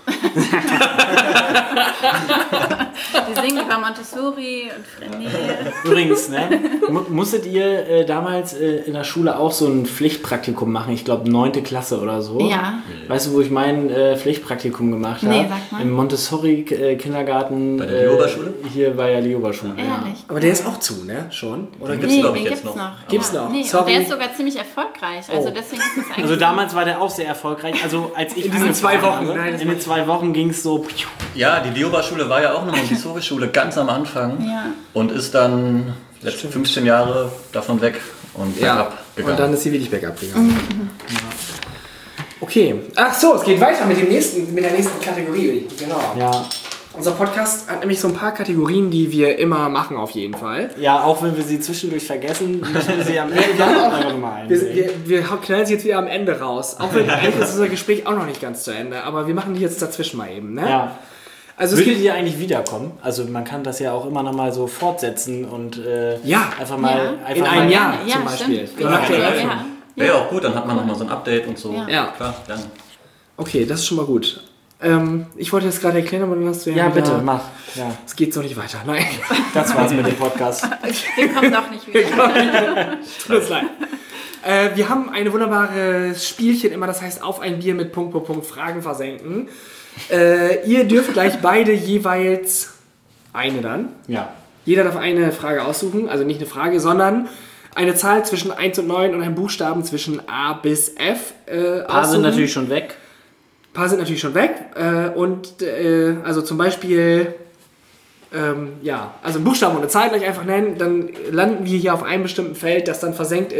Die singen über Montessori und Frenet. Übrigens, ne, mu- musstet ihr äh, damals äh, in der Schule auch so ein Pflichtpraktikum machen? Ich glaube, neunte Klasse oder so. Ja. Weißt du, wo ich mein äh, Pflichtpraktikum gemacht habe? Nee, sag mal. Im Montessori-Kindergarten. Bei der Lioba-Schule? Hier bei der Lioba-Schule. Ja. Ehrlich. Aber der ist auch zu, ne? Schon? Oder gibt's, Nee, glaub ich, den jetzt gibt's noch. noch. Gibt's ja. noch. Nee, Sorry. und der ist sogar ziemlich erfolgreich. Also Oh. deswegen ist es eigentlich... Also damals war der auch sehr erfolgreich. Also als ich In diesen angefangen zwei Wochen, habe, nein, das in den zwei Wochen ging es so... Ja, die Lioba-Schule war ja auch eine Montessori-Schule ganz am Anfang. Ja. Und ist dann letzte fünfzehn Jahre davon weg und Ja. bergab gegangen. Und dann ist sie wirklich bergab gegangen. Okay. Ach so, es geht weiter mit dem nächsten, mit der nächsten Kategorie. Genau. Ja. Unser Podcast hat nämlich so ein paar Kategorien, die wir immer machen auf jeden Fall. ja, auch wenn wir sie zwischendurch vergessen, müssen wir sie am Ende dann auch einfach nochmal Wir, einbringen. wir, wir knallen sie jetzt wieder am Ende raus. Auch wenn eigentlich ist unser Gespräch auch noch nicht ganz zu Ende. Aber wir machen die jetzt dazwischen mal eben. Ne? Ja. Also es Würdet gibt, ihr eigentlich wiederkommen? Also man kann das ja auch immer noch mal so fortsetzen und äh, Ja. einfach mal... Ja. Einfach In mal einem Jahr ja, zum Beispiel. stimmt. Genau, nach der Ja, Eröffnung. ja. Wäre ja auch gut, dann hat man nochmal so ein Update und so. Ja. Ja. Klar, dann. Okay, das ist schon mal gut. Ähm, ich wollte das gerade erklären, aber dann hast du ja Ja, wieder- bitte, mach. Ja, Es geht so nicht weiter. Nein. das war's mit dem Podcast. Wir kommen doch nicht wieder. Tut uns leid. Äh, wir haben ein wunderbares Spielchen immer, das heißt auf ein Bier mit Punkt, Punkt, Punkt, Fragen versenken. Äh, ihr dürft gleich beide jeweils eine dann. Ja. Jeder darf eine Frage aussuchen, also nicht eine Frage, sondern eine Zahl zwischen eins und neun und einen Buchstaben zwischen A bis F äh, Paar sind aussuchen. natürlich schon weg. Ein paar sind natürlich schon weg. Äh, und äh, also zum Beispiel, ähm, ja, also einen Buchstaben und eine Zahl gleich einfach nennen, dann landen wir hier auf einem bestimmten Feld, das dann versenkt ist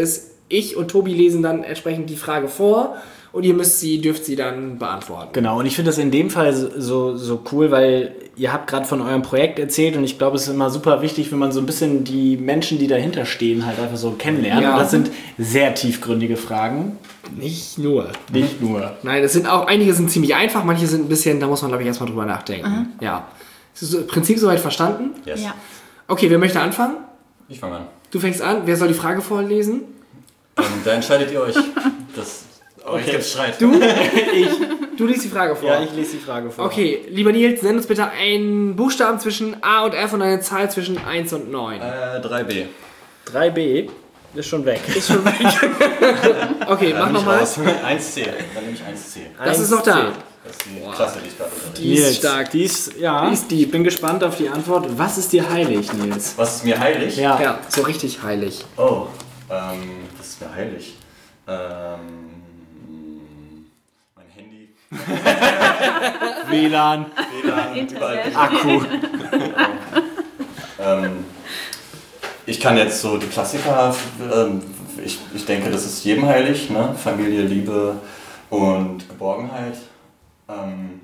ich und Tobi lesen dann entsprechend die Frage vor und ihr müsst sie, dürft sie dann beantworten. Genau, und ich finde das in dem Fall so, so cool, weil ihr habt gerade von eurem Projekt erzählt und ich glaube, es ist immer super wichtig, wenn man so ein bisschen die Menschen, die dahinter stehen, halt einfach so kennenlernt. Ja. Und das sind sehr tiefgründige Fragen. Nicht nur. Nicht nur. Nein, es sind auch, einige sind ziemlich einfach, manche sind ein bisschen, da muss man glaube ich erstmal drüber nachdenken. Mhm. Ja. Ist das Prinzip soweit verstanden? Yes. Ja. Okay, wer möchte anfangen? Ich fange an. Du fängst an. Wer soll die Frage vorlesen? Ähm, da entscheidet ihr euch. Das, aber okay. Ich gibt's Streit. Du? ich. Du liest die Frage vor. Ja, ich lese die Frage vor. Okay, lieber Nils, nenn uns bitte einen Buchstaben zwischen A und F und eine Zahl zwischen eins und neun. Äh, drei B. drei B ist schon weg. Ist schon weg. Okay, mach nochmal. eins C. Dann nehme ich eins C. Das ist noch da. Das ist die Klasse, die ich gerade unterrichte. Die ist Nils, stark. Die ist, ja, Die ist die. ich bin gespannt auf die Antwort. Was ist dir heilig, Nils? Was ist mir heilig? Ja. Ja, so richtig heilig. Oh, ähm, das ist mir heilig. Ähm, mein Handy. W L A N. W L A N, überall. Akku. ähm, ich kann jetzt so die Klassiker, ähm, ich, ich denke, das ist jedem heilig, ne? Familie, Liebe und Geborgenheit. Ähm,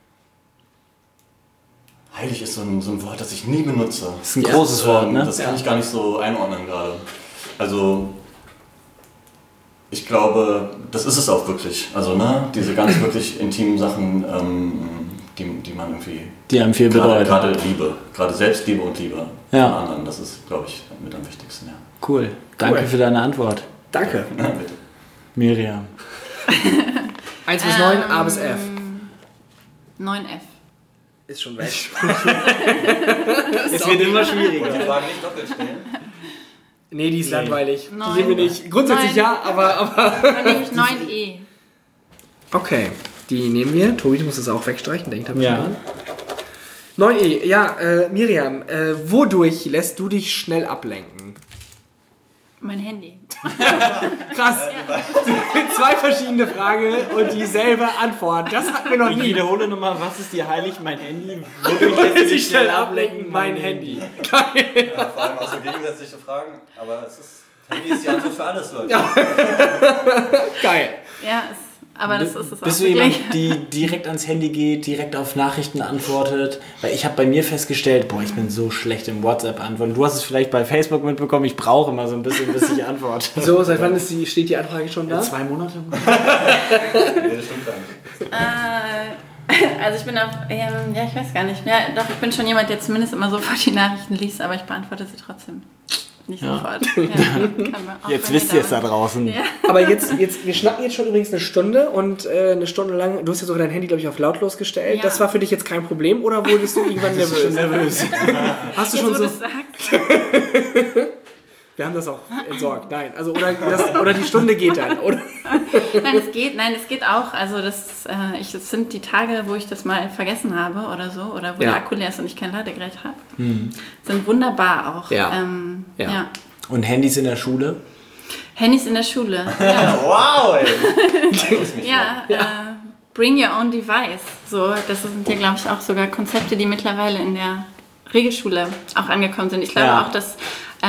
heilig ist so ein, so ein Wort, das ich nie benutze. Das ist ein großes Wort, Ähm, ne? Das kann ich gar nicht so einordnen gerade. Also, ich glaube, das ist es auch wirklich. Also, ne, diese ganz wirklich intimen Sachen, ähm, die, die man irgendwie... Die einem viel gerade, bedeuten. gerade Liebe, gerade Selbstliebe und Liebe Ja. von anderen, das ist, glaube ich, mit am wichtigsten, ja. Cool. Danke Cool. für deine Antwort, Danke. Ja, bitte. Miriam. eins bis neun, A bis F. neun F. Ist schon weg. Es wird immer schwieriger. Und die Fragen nicht doppelt stellen. Nee, die ist Nee. langweilig. Die Neun. sehen wir nicht. Grundsätzlich Neun. ja, aber, aber... Dann nehme ich neun E. Okay, die nehmen wir. Tobi, du musst es auch wegstreichen, denkt er Ja. dran. neun E, ja, äh, Miriam, äh, wodurch lässt du dich schnell ablenken? Mein Handy. Krass. Zwei verschiedene Fragen und dieselbe Antwort. Das hatten wir noch Ich nie. wiederhole nochmal, was ist dir heilig? Mein Handy. Wodurch lässt du dich schnell ablenken? Mein Handy. Ja, vor allem auch so gegensätzliche Fragen, aber es ist, Handy ist die Antwort für alles, Leute. Ja. Geil. Ja, es, aber das ist es auch Bist du wirklich. jemand, die direkt ans Handy geht, direkt auf Nachrichten antwortet? Weil ich habe bei mir festgestellt, boah, ich bin so schlecht im WhatsApp-Antworten. Du hast es vielleicht bei Facebook mitbekommen, ich brauche immer so ein bisschen, bis ich antworte. So, seit wann ist die, steht die Anfrage schon da? Zwei Monate? Nee, das stimmt gar nicht. Äh, also ich bin auf, ähm, ja, ich weiß gar nicht. Ja, doch, ich bin schon jemand, der zumindest immer sofort die Nachrichten liest, aber ich beantworte sie trotzdem. Nicht Ja. sofort. Ja, kann man auch Jetzt bei wisst mir ihr es da dauern. draußen. Ja. Aber jetzt, jetzt, wir schnacken jetzt schon übrigens eine Stunde und äh, eine Stunde lang, du hast ja sogar dein Handy, glaube ich, auf lautlos gestellt. Ja. Das war für dich jetzt kein Problem oder wurdest du irgendwann nervös? nervös. Hast du Jetzt, schon wo so... du es sagst. Wir haben das auch entsorgt, nein. Also, oder, das, oder die Stunde geht dann, oder? Nein, es geht, nein, es geht auch. Also das, äh, ich, das sind die Tage, wo ich das mal vergessen habe oder so, oder wo Ja. der Akku leer ist und ich kein Ladegerät habe. Sind wunderbar auch. Ja. Ähm, Ja. ja. Und Handys in der Schule? Handys in der Schule. Ja, Wow, ey. Beeindruckst mich ja, äh, bring your own device. So, das sind ja, glaube ich, auch sogar Konzepte, die mittlerweile in der Regelschule auch angekommen sind. Ich glaube Ja. auch, dass,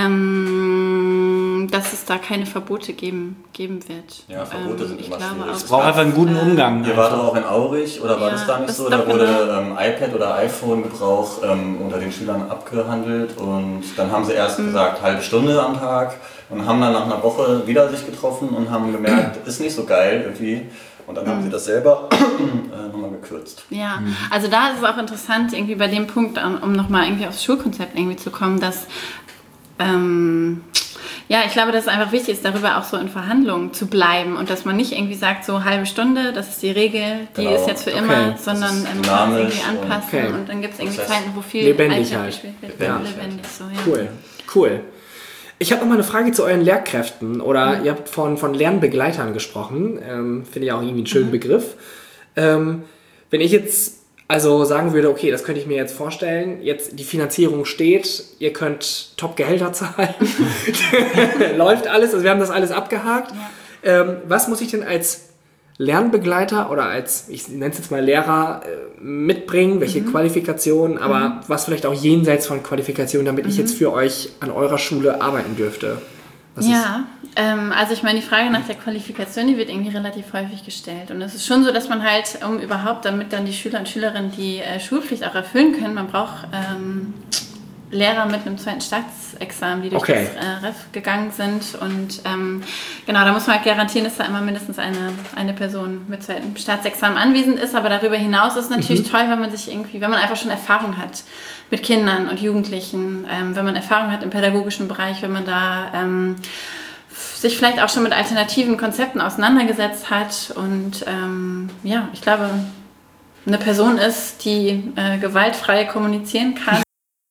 ähm, dass es da keine Verbote geben, geben wird. Ja, Verbote ähm, sind ich immer glaube schwierig. auch, Es braucht einfach einen guten Umgang. Ihr wart doch auch in Aurich, oder war Ja, das da nicht das so? ist Da doch wurde genau. ähm, iPad oder iPhone-Gebrauch ähm, unter den Schülern abgehandelt und dann haben sie erst Mhm. gesagt, halbe Stunde am Tag und haben dann nach einer Woche wieder sich getroffen und haben gemerkt, ist nicht so geil irgendwie. Und dann Mhm. haben sie das selber äh, nochmal gekürzt. Ja, also da ist es auch interessant, irgendwie bei dem Punkt, um, um nochmal irgendwie aufs Schulkonzept irgendwie zu kommen, dass, ähm, ja, ich glaube, dass es einfach wichtig ist, darüber auch so in Verhandlungen zu bleiben und dass man nicht irgendwie sagt, so halbe Stunde, das ist die Regel, die Genau. ist jetzt für Okay. immer, Das sondern ist ähm, kann man es dynamisch irgendwie und- anpassen Okay. und dann gibt es irgendwie Prozess. Zeiten, wo viel Lebendig Alltag halt. gespielt wird. Lebendig Ja, lebendig so, ja. Cool, cool. Ich habe noch mal eine Frage zu euren Lehrkräften. Oder Mhm. ihr habt von, von Lernbegleitern gesprochen. Ähm, Finde ich auch irgendwie einen schönen Mhm. Begriff. Ähm, wenn ich jetzt also sagen würde, okay, das könnte ich mir jetzt vorstellen, jetzt die Finanzierung steht, ihr könnt Top-Gehälter zahlen, läuft alles, also wir haben das alles abgehakt. Ja. Ähm, was muss ich denn als Lernbegleiter oder als, ich nenne es jetzt mal Lehrer, äh, mitbringen, welche Mhm. Qualifikationen, aber mhm. was vielleicht auch jenseits von Qualifikationen, damit mhm. ich jetzt für euch an eurer Schule arbeiten dürfte? Was ja, ähm, also ich meine, die Frage nach der Qualifikation, die wird irgendwie relativ häufig gestellt. Und es ist schon so, dass man halt, um überhaupt, damit dann die Schüler und Schülerinnen die äh, Schulpflicht auch erfüllen können, man braucht ähm, Lehrer mit einem zweiten Staatsexamen, die durch Okay. das äh, Ref gegangen sind. Und ähm, genau, da muss man halt garantieren, dass da immer mindestens eine, eine Person mit zweitem Staatsexamen anwesend ist. Aber darüber hinaus ist es natürlich toll, wenn man sich irgendwie, wenn man einfach schon Erfahrung hat mit Kindern und Jugendlichen, ähm, wenn man Erfahrung hat im pädagogischen Bereich, wenn man da ähm, sich vielleicht auch schon mit alternativen Konzepten auseinandergesetzt hat. Und ähm, ja, ich glaube, eine Person ist, die äh, gewaltfrei kommunizieren kann.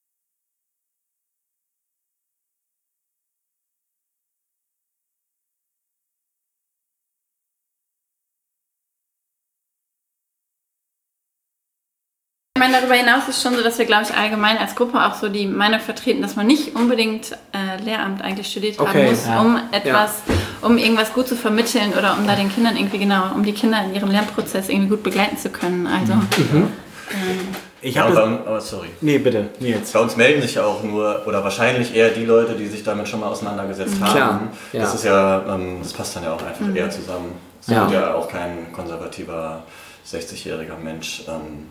Ich meine, darüber hinaus ist schon so, dass wir, glaube ich, allgemein als Gruppe auch so die Meinung vertreten, dass man nicht unbedingt äh, Lehramt eigentlich studiert haben Okay, muss, ja. um etwas, um irgendwas gut zu vermitteln oder um da den Kindern irgendwie, genau, um die Kinder in ihrem Lernprozess irgendwie gut begleiten zu können. Also, ähm, Ich Ja, habe bei, uns- aber sorry. Nee, bitte, Nils. Bei uns melden sich ja auch nur, oder wahrscheinlich eher die Leute, die sich damit schon mal auseinandergesetzt haben. Klar, ja. Das ist ja, ähm, das passt dann ja auch einfach eher zusammen. Es Ja. wird ja auch kein konservativer sechzigjähriger Mensch, ähm,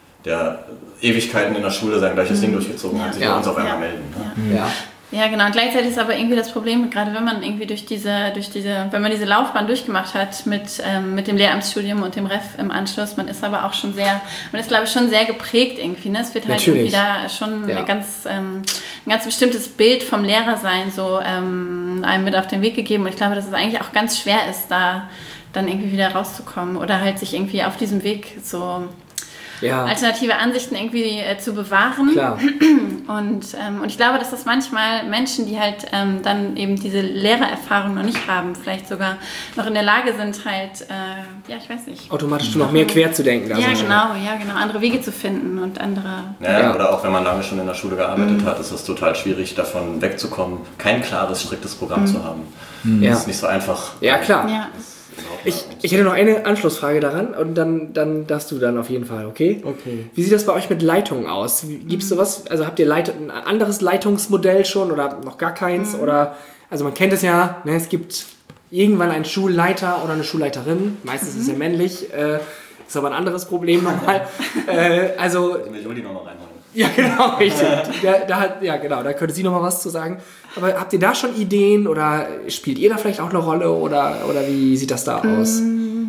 der Ewigkeiten in der Schule sein gleiches Ding durchgezogen hat, sich Ja. bei uns auf einmal Ja. melden. Ne? Ja. ja, genau. Und gleichzeitig ist aber irgendwie das Problem, gerade wenn man irgendwie durch diese, durch diese, wenn man diese Laufbahn durchgemacht hat mit, ähm, mit dem Lehramtsstudium und dem Ref im Anschluss, man ist aber auch schon sehr, man ist, glaube ich, schon sehr geprägt irgendwie. Ne? Es wird halt Natürlich. irgendwie da schon Ja. eine ganz, ähm, ein ganz bestimmtes Bild vom Lehrersein so ähm, einem mit auf den Weg gegeben. Und ich glaube, dass es eigentlich auch ganz schwer ist, da dann irgendwie wieder rauszukommen oder halt sich irgendwie auf diesem Weg so Ja. alternative Ansichten irgendwie äh, zu bewahren. Klar. Und, ähm, und ich glaube, dass das manchmal Menschen, die halt ähm, dann eben diese Lehrererfahrung noch nicht haben, vielleicht sogar noch in der Lage sind, halt, äh, ja, ich weiß nicht. Automatisch noch mehr quer zu denken. Also Ja, genau, ja, genau, andere Wege zu finden und andere. Ja, Ja. Oder auch wenn man lange schon in der Schule gearbeitet hat, ist es total schwierig, davon wegzukommen, kein klares, striktes Programm zu haben. Ja. Das ist nicht so einfach. Ja, klar. Ja, Ich, ich hätte noch eine Anschlussfrage daran und dann, dann darfst du dann auf jeden Fall, okay? Okay. Wie sieht das bei euch mit Leitungen aus? Gibt es sowas? Also habt ihr Leit ein anderes Leitungsmodell schon oder noch gar keins? Oder, also man kennt es ja, ne, es gibt irgendwann einen Schulleiter oder eine Schulleiterin, meistens ist es ja männlich, äh, ist aber ein anderes Problem nochmal. äh, also, Ich will Juli noch mal reinholen. ja genau, richtig. Da, da, hat- ja genau, da könnte sie nochmal was zu sagen. Aber habt ihr da schon Ideen oder spielt ihr da vielleicht auch eine Rolle oder, oder wie sieht das da aus?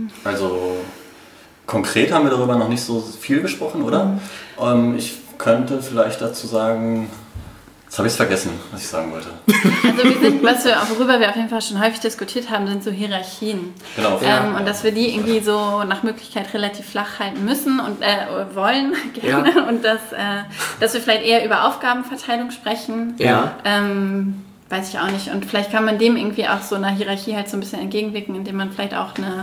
Also konkret haben wir darüber noch nicht so viel gesprochen, oder? Ähm, ich könnte vielleicht dazu sagen, jetzt habe ich es vergessen, was ich sagen wollte. also wir sind, was wir, worüber wir auf jeden Fall schon häufig diskutiert haben, sind so Hierarchien. Genau. Ähm, und dass wir die irgendwie so nach Möglichkeit relativ flach halten müssen und äh, wollen gerne. Ja. Und dass, äh, dass wir vielleicht eher über Aufgabenverteilung sprechen. Ja. Ähm, weiß ich auch nicht. Und vielleicht kann man dem irgendwie auch so einer Hierarchie halt so ein bisschen entgegenwirken, indem man vielleicht auch eine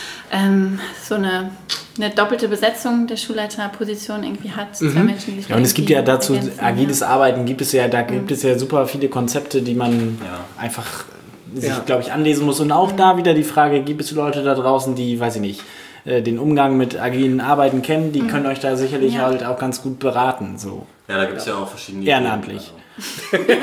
ähm, so eine, eine doppelte Besetzung der Schulleiterposition irgendwie hat. Zwei Menschen, die Ja, und es gibt ja dazu ergänzen, agiles Arbeiten, gibt es ja, da gibt es ja super viele Konzepte, die man Ja. einfach sich, Ja. glaube ich, anlesen muss. Und auch da wieder die Frage, gibt es Leute da draußen, die, weiß ich nicht, äh, den Umgang mit agilen Arbeiten kennen, die können euch da sicherlich Ja. halt auch ganz gut beraten. So. Ja, da gibt es ja auch verschiedene Ehrenamtlich. Ideen.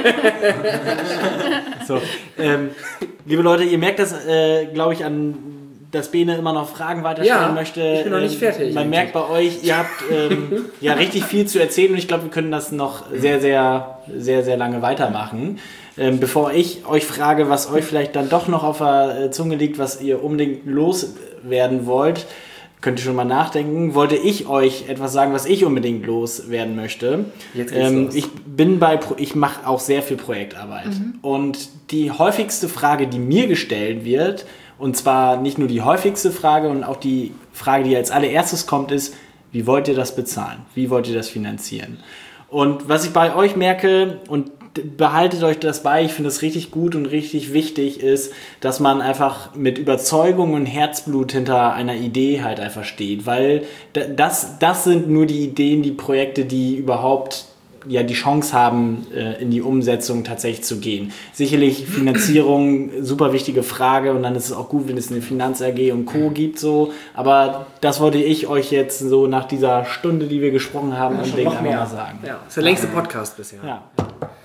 So, ähm, liebe Leute, ihr merkt das, äh, glaube ich, an, dass Bene immer noch Fragen weiterstellen Ja, möchte. ich bin noch nicht Ähm, fertig Man eigentlich. merkt bei euch, ihr habt ähm, ja richtig viel zu erzählen und ich glaube, wir können das noch sehr, sehr, sehr, sehr lange weitermachen. Ähm, bevor ich euch frage, was euch vielleicht dann doch noch auf der äh, Zunge liegt, was ihr unbedingt loswerden wollt, könnt ihr schon mal nachdenken. Wollte ich euch etwas sagen, was ich unbedingt loswerden möchte? Jetzt geht's ähm, los. Ich bin bei, Pro- ich mache auch sehr viel Projektarbeit. Und die häufigste Frage, die mir gestellt wird, und zwar nicht nur die häufigste Frage und auch die Frage, die als allererstes kommt, ist, wie wollt ihr das bezahlen? Wie wollt ihr das finanzieren? Und was ich bei euch merke, und behaltet euch das bei, ich finde das richtig gut und richtig wichtig ist, dass man einfach mit Überzeugung und Herzblut hinter einer Idee halt einfach steht, weil das, das sind nur die Ideen, die Projekte, die überhaupt ja die Chance haben, äh, in die Umsetzung tatsächlich zu gehen. Sicherlich Finanzierung, super wichtige Frage und dann ist es auch gut, wenn es eine Finanz-A G und Co. gibt, so, aber das wollte ich euch jetzt so nach dieser Stunde, die wir gesprochen haben, unbedingt noch einmal mehr mal sagen. Ja, das ist der längste Podcast bisher. Ja.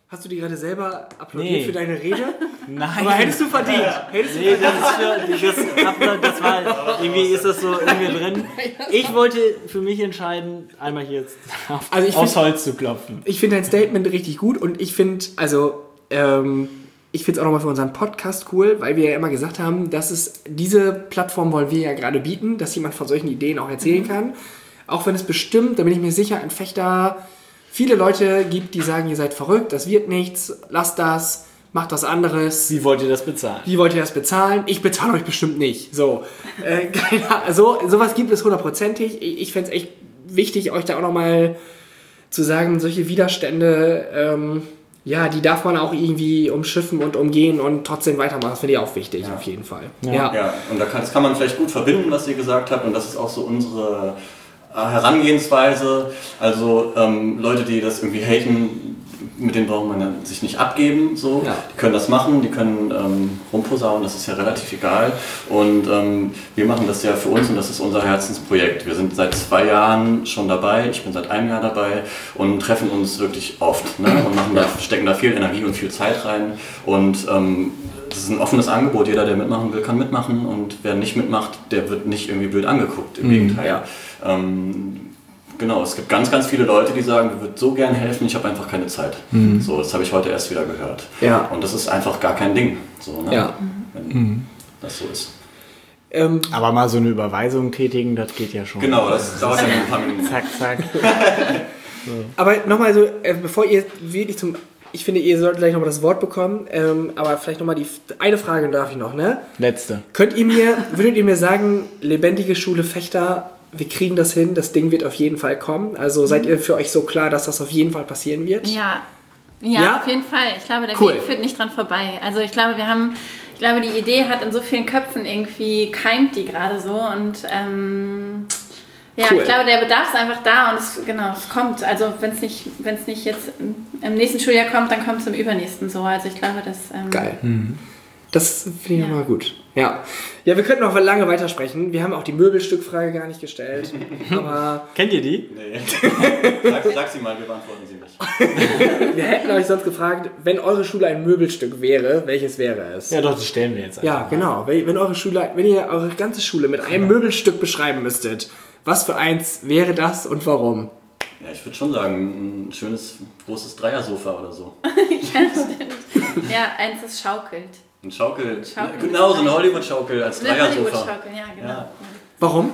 Hast du die gerade selber applaudiert Nee. für deine Rede? Nein. Aber hättest du verdient. Hättest du Nee, das ist für, das, das war, irgendwie ist das so in mir drin. Ich wollte für mich entscheiden, einmal hier jetzt auf, Also ich aufs find- Holz zu klopfen. Ich finde dein Statement richtig gut und ich finde, also, ähm, ich finde es auch nochmal für unseren Podcast cool, weil wir ja immer gesagt haben, dass es, diese Plattform wollen wir ja gerade bieten, dass jemand von solchen Ideen auch erzählen kann. Auch wenn es bestimmt, da bin ich mir sicher, ein Fechter viele Leute gibt, die sagen, ihr seid verrückt, das wird nichts, lasst das, macht was anderes. Wie wollt ihr das bezahlen? Wie wollt ihr das bezahlen? Ich bezahle euch bestimmt nicht. So, äh, keine Ahnung. so sowas gibt es hundertprozentig. Ich, ich fände es echt wichtig, euch da auch nochmal zu sagen, solche Widerstände, ähm, ja, die darf man auch irgendwie umschiffen und umgehen und trotzdem weitermachen. Das finde ich auch wichtig, Ja. auf jeden Fall. Ja. Ja. Ja, und da kann, das kann man vielleicht gut verbinden, was ihr gesagt habt, und das ist auch so unsere äh, Herangehensweise. Also ähm, Leute, die das irgendwie haten, mit denen braucht man ja sich nicht abgeben. So. Ja. Die können das machen, die können ähm, rumposaunen, das ist ja relativ egal. Und ähm, wir machen das ja für uns und das ist unser Herzensprojekt. Wir sind seit zwei Jahren schon dabei, ich bin seit einem Jahr dabei und treffen uns wirklich oft, ne? Und machen da, stecken da viel Energie und viel Zeit rein. Und ähm, das ist ein offenes Angebot, jeder, der mitmachen will, kann mitmachen, und wer nicht mitmacht, der wird nicht irgendwie blöd angeguckt, im Gegenteil. ja. Ähm, genau, es gibt ganz, ganz viele Leute, die sagen, wir würden so gern helfen, ich habe einfach keine Zeit. So, das habe ich heute erst wieder gehört. Ja. Und das ist einfach gar kein Ding, so, ne? Ja. Wenn das so ist. Ähm, Aber mal so eine Überweisung tätigen, das geht ja schon. Genau, das dauert ja ein paar Minuten. Zack, zack. aber nochmal so, äh, bevor ihr wirklich zum... Ich finde, ihr solltet gleich nochmal das Wort bekommen, ähm, aber vielleicht nochmal die... Eine Frage darf ich noch, ne? Letzte. Könnt ihr mir, würdet ihr mir sagen, lebendige Schule Fechter, wir kriegen das hin, das Ding wird auf jeden Fall kommen? Also seid ihr für euch so klar, dass das auf jeden Fall passieren wird? Ja. ja, Ja? auf jeden Fall. Ich glaube, der Cool. Weg führt nicht dran vorbei. Also ich glaube, wir haben, ich glaube, die Idee hat in so vielen Köpfen irgendwie, keimt die gerade so, und ähm, ja, Cool. ich glaube, der Bedarf ist einfach da, und es, genau, es kommt. Also wenn es nicht, wenn es nicht jetzt im, im nächsten Schuljahr kommt, dann kommt es im übernächsten so. Also ich glaube, das... Ähm, Geil. Das finde ich Ja. nochmal gut. Ja. Ja, wir könnten noch lange weitersprechen. Wir haben auch die Möbelstückfrage gar nicht gestellt. Aber Kennt ihr die? Nee. Sag, sag sie mal, wir beantworten sie nicht. wir hätten euch sonst gefragt, wenn eure Schule ein Möbelstück wäre, welches wäre es? Ja, doch, die stellen wir jetzt einfach. Ja, genau. Wenn wenn eure Schule, wenn ihr eure ganze Schule mit einem Möbelstück beschreiben müsstet, was für eins wäre das und warum? Ja, ich würde schon sagen, ein schönes, großes Dreiersofa oder so. ja, stimmt. Ja, eins ist schaukelt. Ein Schaukel, Schaukel. genau, so eine Hollywood-Schaukel als Eine Dreiersofa. Hollywood-Schaukel, ja, genau. Ja. Warum?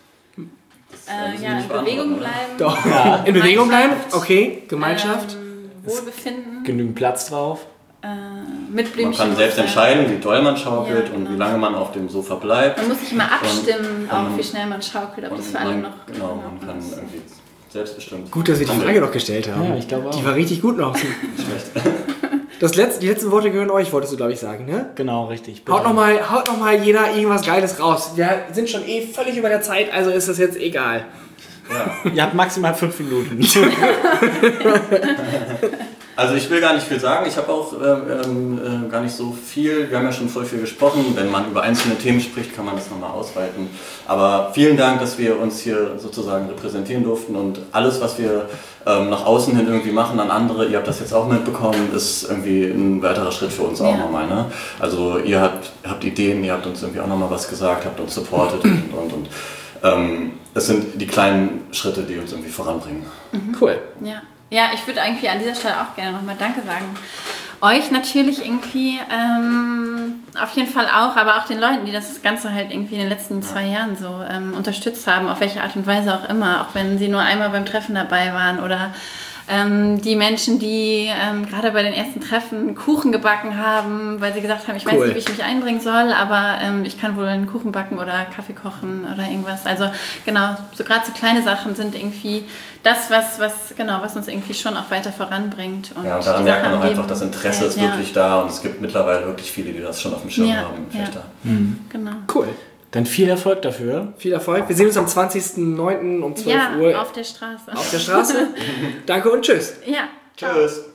Äh, müssen wir ja, nicht in Bewegung beantworten, bleiben. Doch. In Bewegung bleiben? Gemeinschaft. Okay. Gemeinschaft? Ähm, Wohlbefinden. Genügend Platz drauf. Äh, mit Man Blümchen. kann selbst entscheiden, wie doll man schaukelt Ja, und genau. wie lange man auf dem Sofa bleibt. Man muss sich immer abstimmen, Und- auch und- wie schnell man schaukelt, ob das für alle man, noch genau, in man Ordnung kann ist. irgendwie selbstbestimmt. Gut, dass wir die Frage noch gestellt haben. Ja, ich glaube auch. Die war richtig gut noch. Schlecht. Das letzte, die letzten Worte gehören euch, wolltest du, glaube ich, sagen, ne? Genau, richtig. Haut nochmal haut noch mal jeder irgendwas Geiles raus. Wir sind schon eh völlig über der Zeit, also ist das jetzt egal. Ja. Ihr habt maximal fünf Minuten. Also ich will gar nicht viel sagen, ich habe auch ähm, äh, gar nicht so viel, wir haben ja schon voll viel gesprochen, wenn man über einzelne Themen spricht, kann man das nochmal ausweiten. Aber vielen Dank, dass wir uns hier sozusagen repräsentieren durften, und alles, was wir ähm, nach außen hin irgendwie machen an andere, ihr habt das jetzt auch mitbekommen, ist irgendwie ein weiterer Schritt für uns auch Ja. nochmal. Ne? Also ihr habt, habt Ideen, ihr habt uns irgendwie auch nochmal was gesagt, habt uns supportet und und und. Ähm, das sind die kleinen Schritte, die uns irgendwie voranbringen. Cool. Ja. ja, ich würde irgendwie an dieser Stelle auch gerne nochmal Danke sagen. Euch natürlich irgendwie, ähm, auf jeden Fall auch, aber auch den Leuten, die das Ganze halt irgendwie in den letzten zwei Jahren so ähm, unterstützt haben, auf welche Art und Weise auch immer, auch wenn sie nur einmal beim Treffen dabei waren, oder ähm, die Menschen, die ähm, gerade bei den ersten Treffen Kuchen gebacken haben, weil sie gesagt haben, ich weiß Cool. nicht, wie ich mich einbringen soll, aber ähm, ich kann wohl einen Kuchen backen oder Kaffee kochen oder irgendwas. Also genau, so gerade so kleine Sachen sind irgendwie das, was, was, genau, was uns irgendwie schon auch weiter voranbringt. Und Ja, und daran die merkt Sache man auch am einfach, Leben das Interesse hält. ist wirklich da, und es gibt mittlerweile wirklich viele, die das schon auf dem Schirm Ja, haben im ja. Fechter. Genau. Cool. Dann viel Erfolg dafür. Viel Erfolg. Wir sehen uns am zwanzigsten neunten um zwölf Ja, Uhr auf der Straße. auf der Straße. Danke und tschüss. Ja, ciao. Tschüss!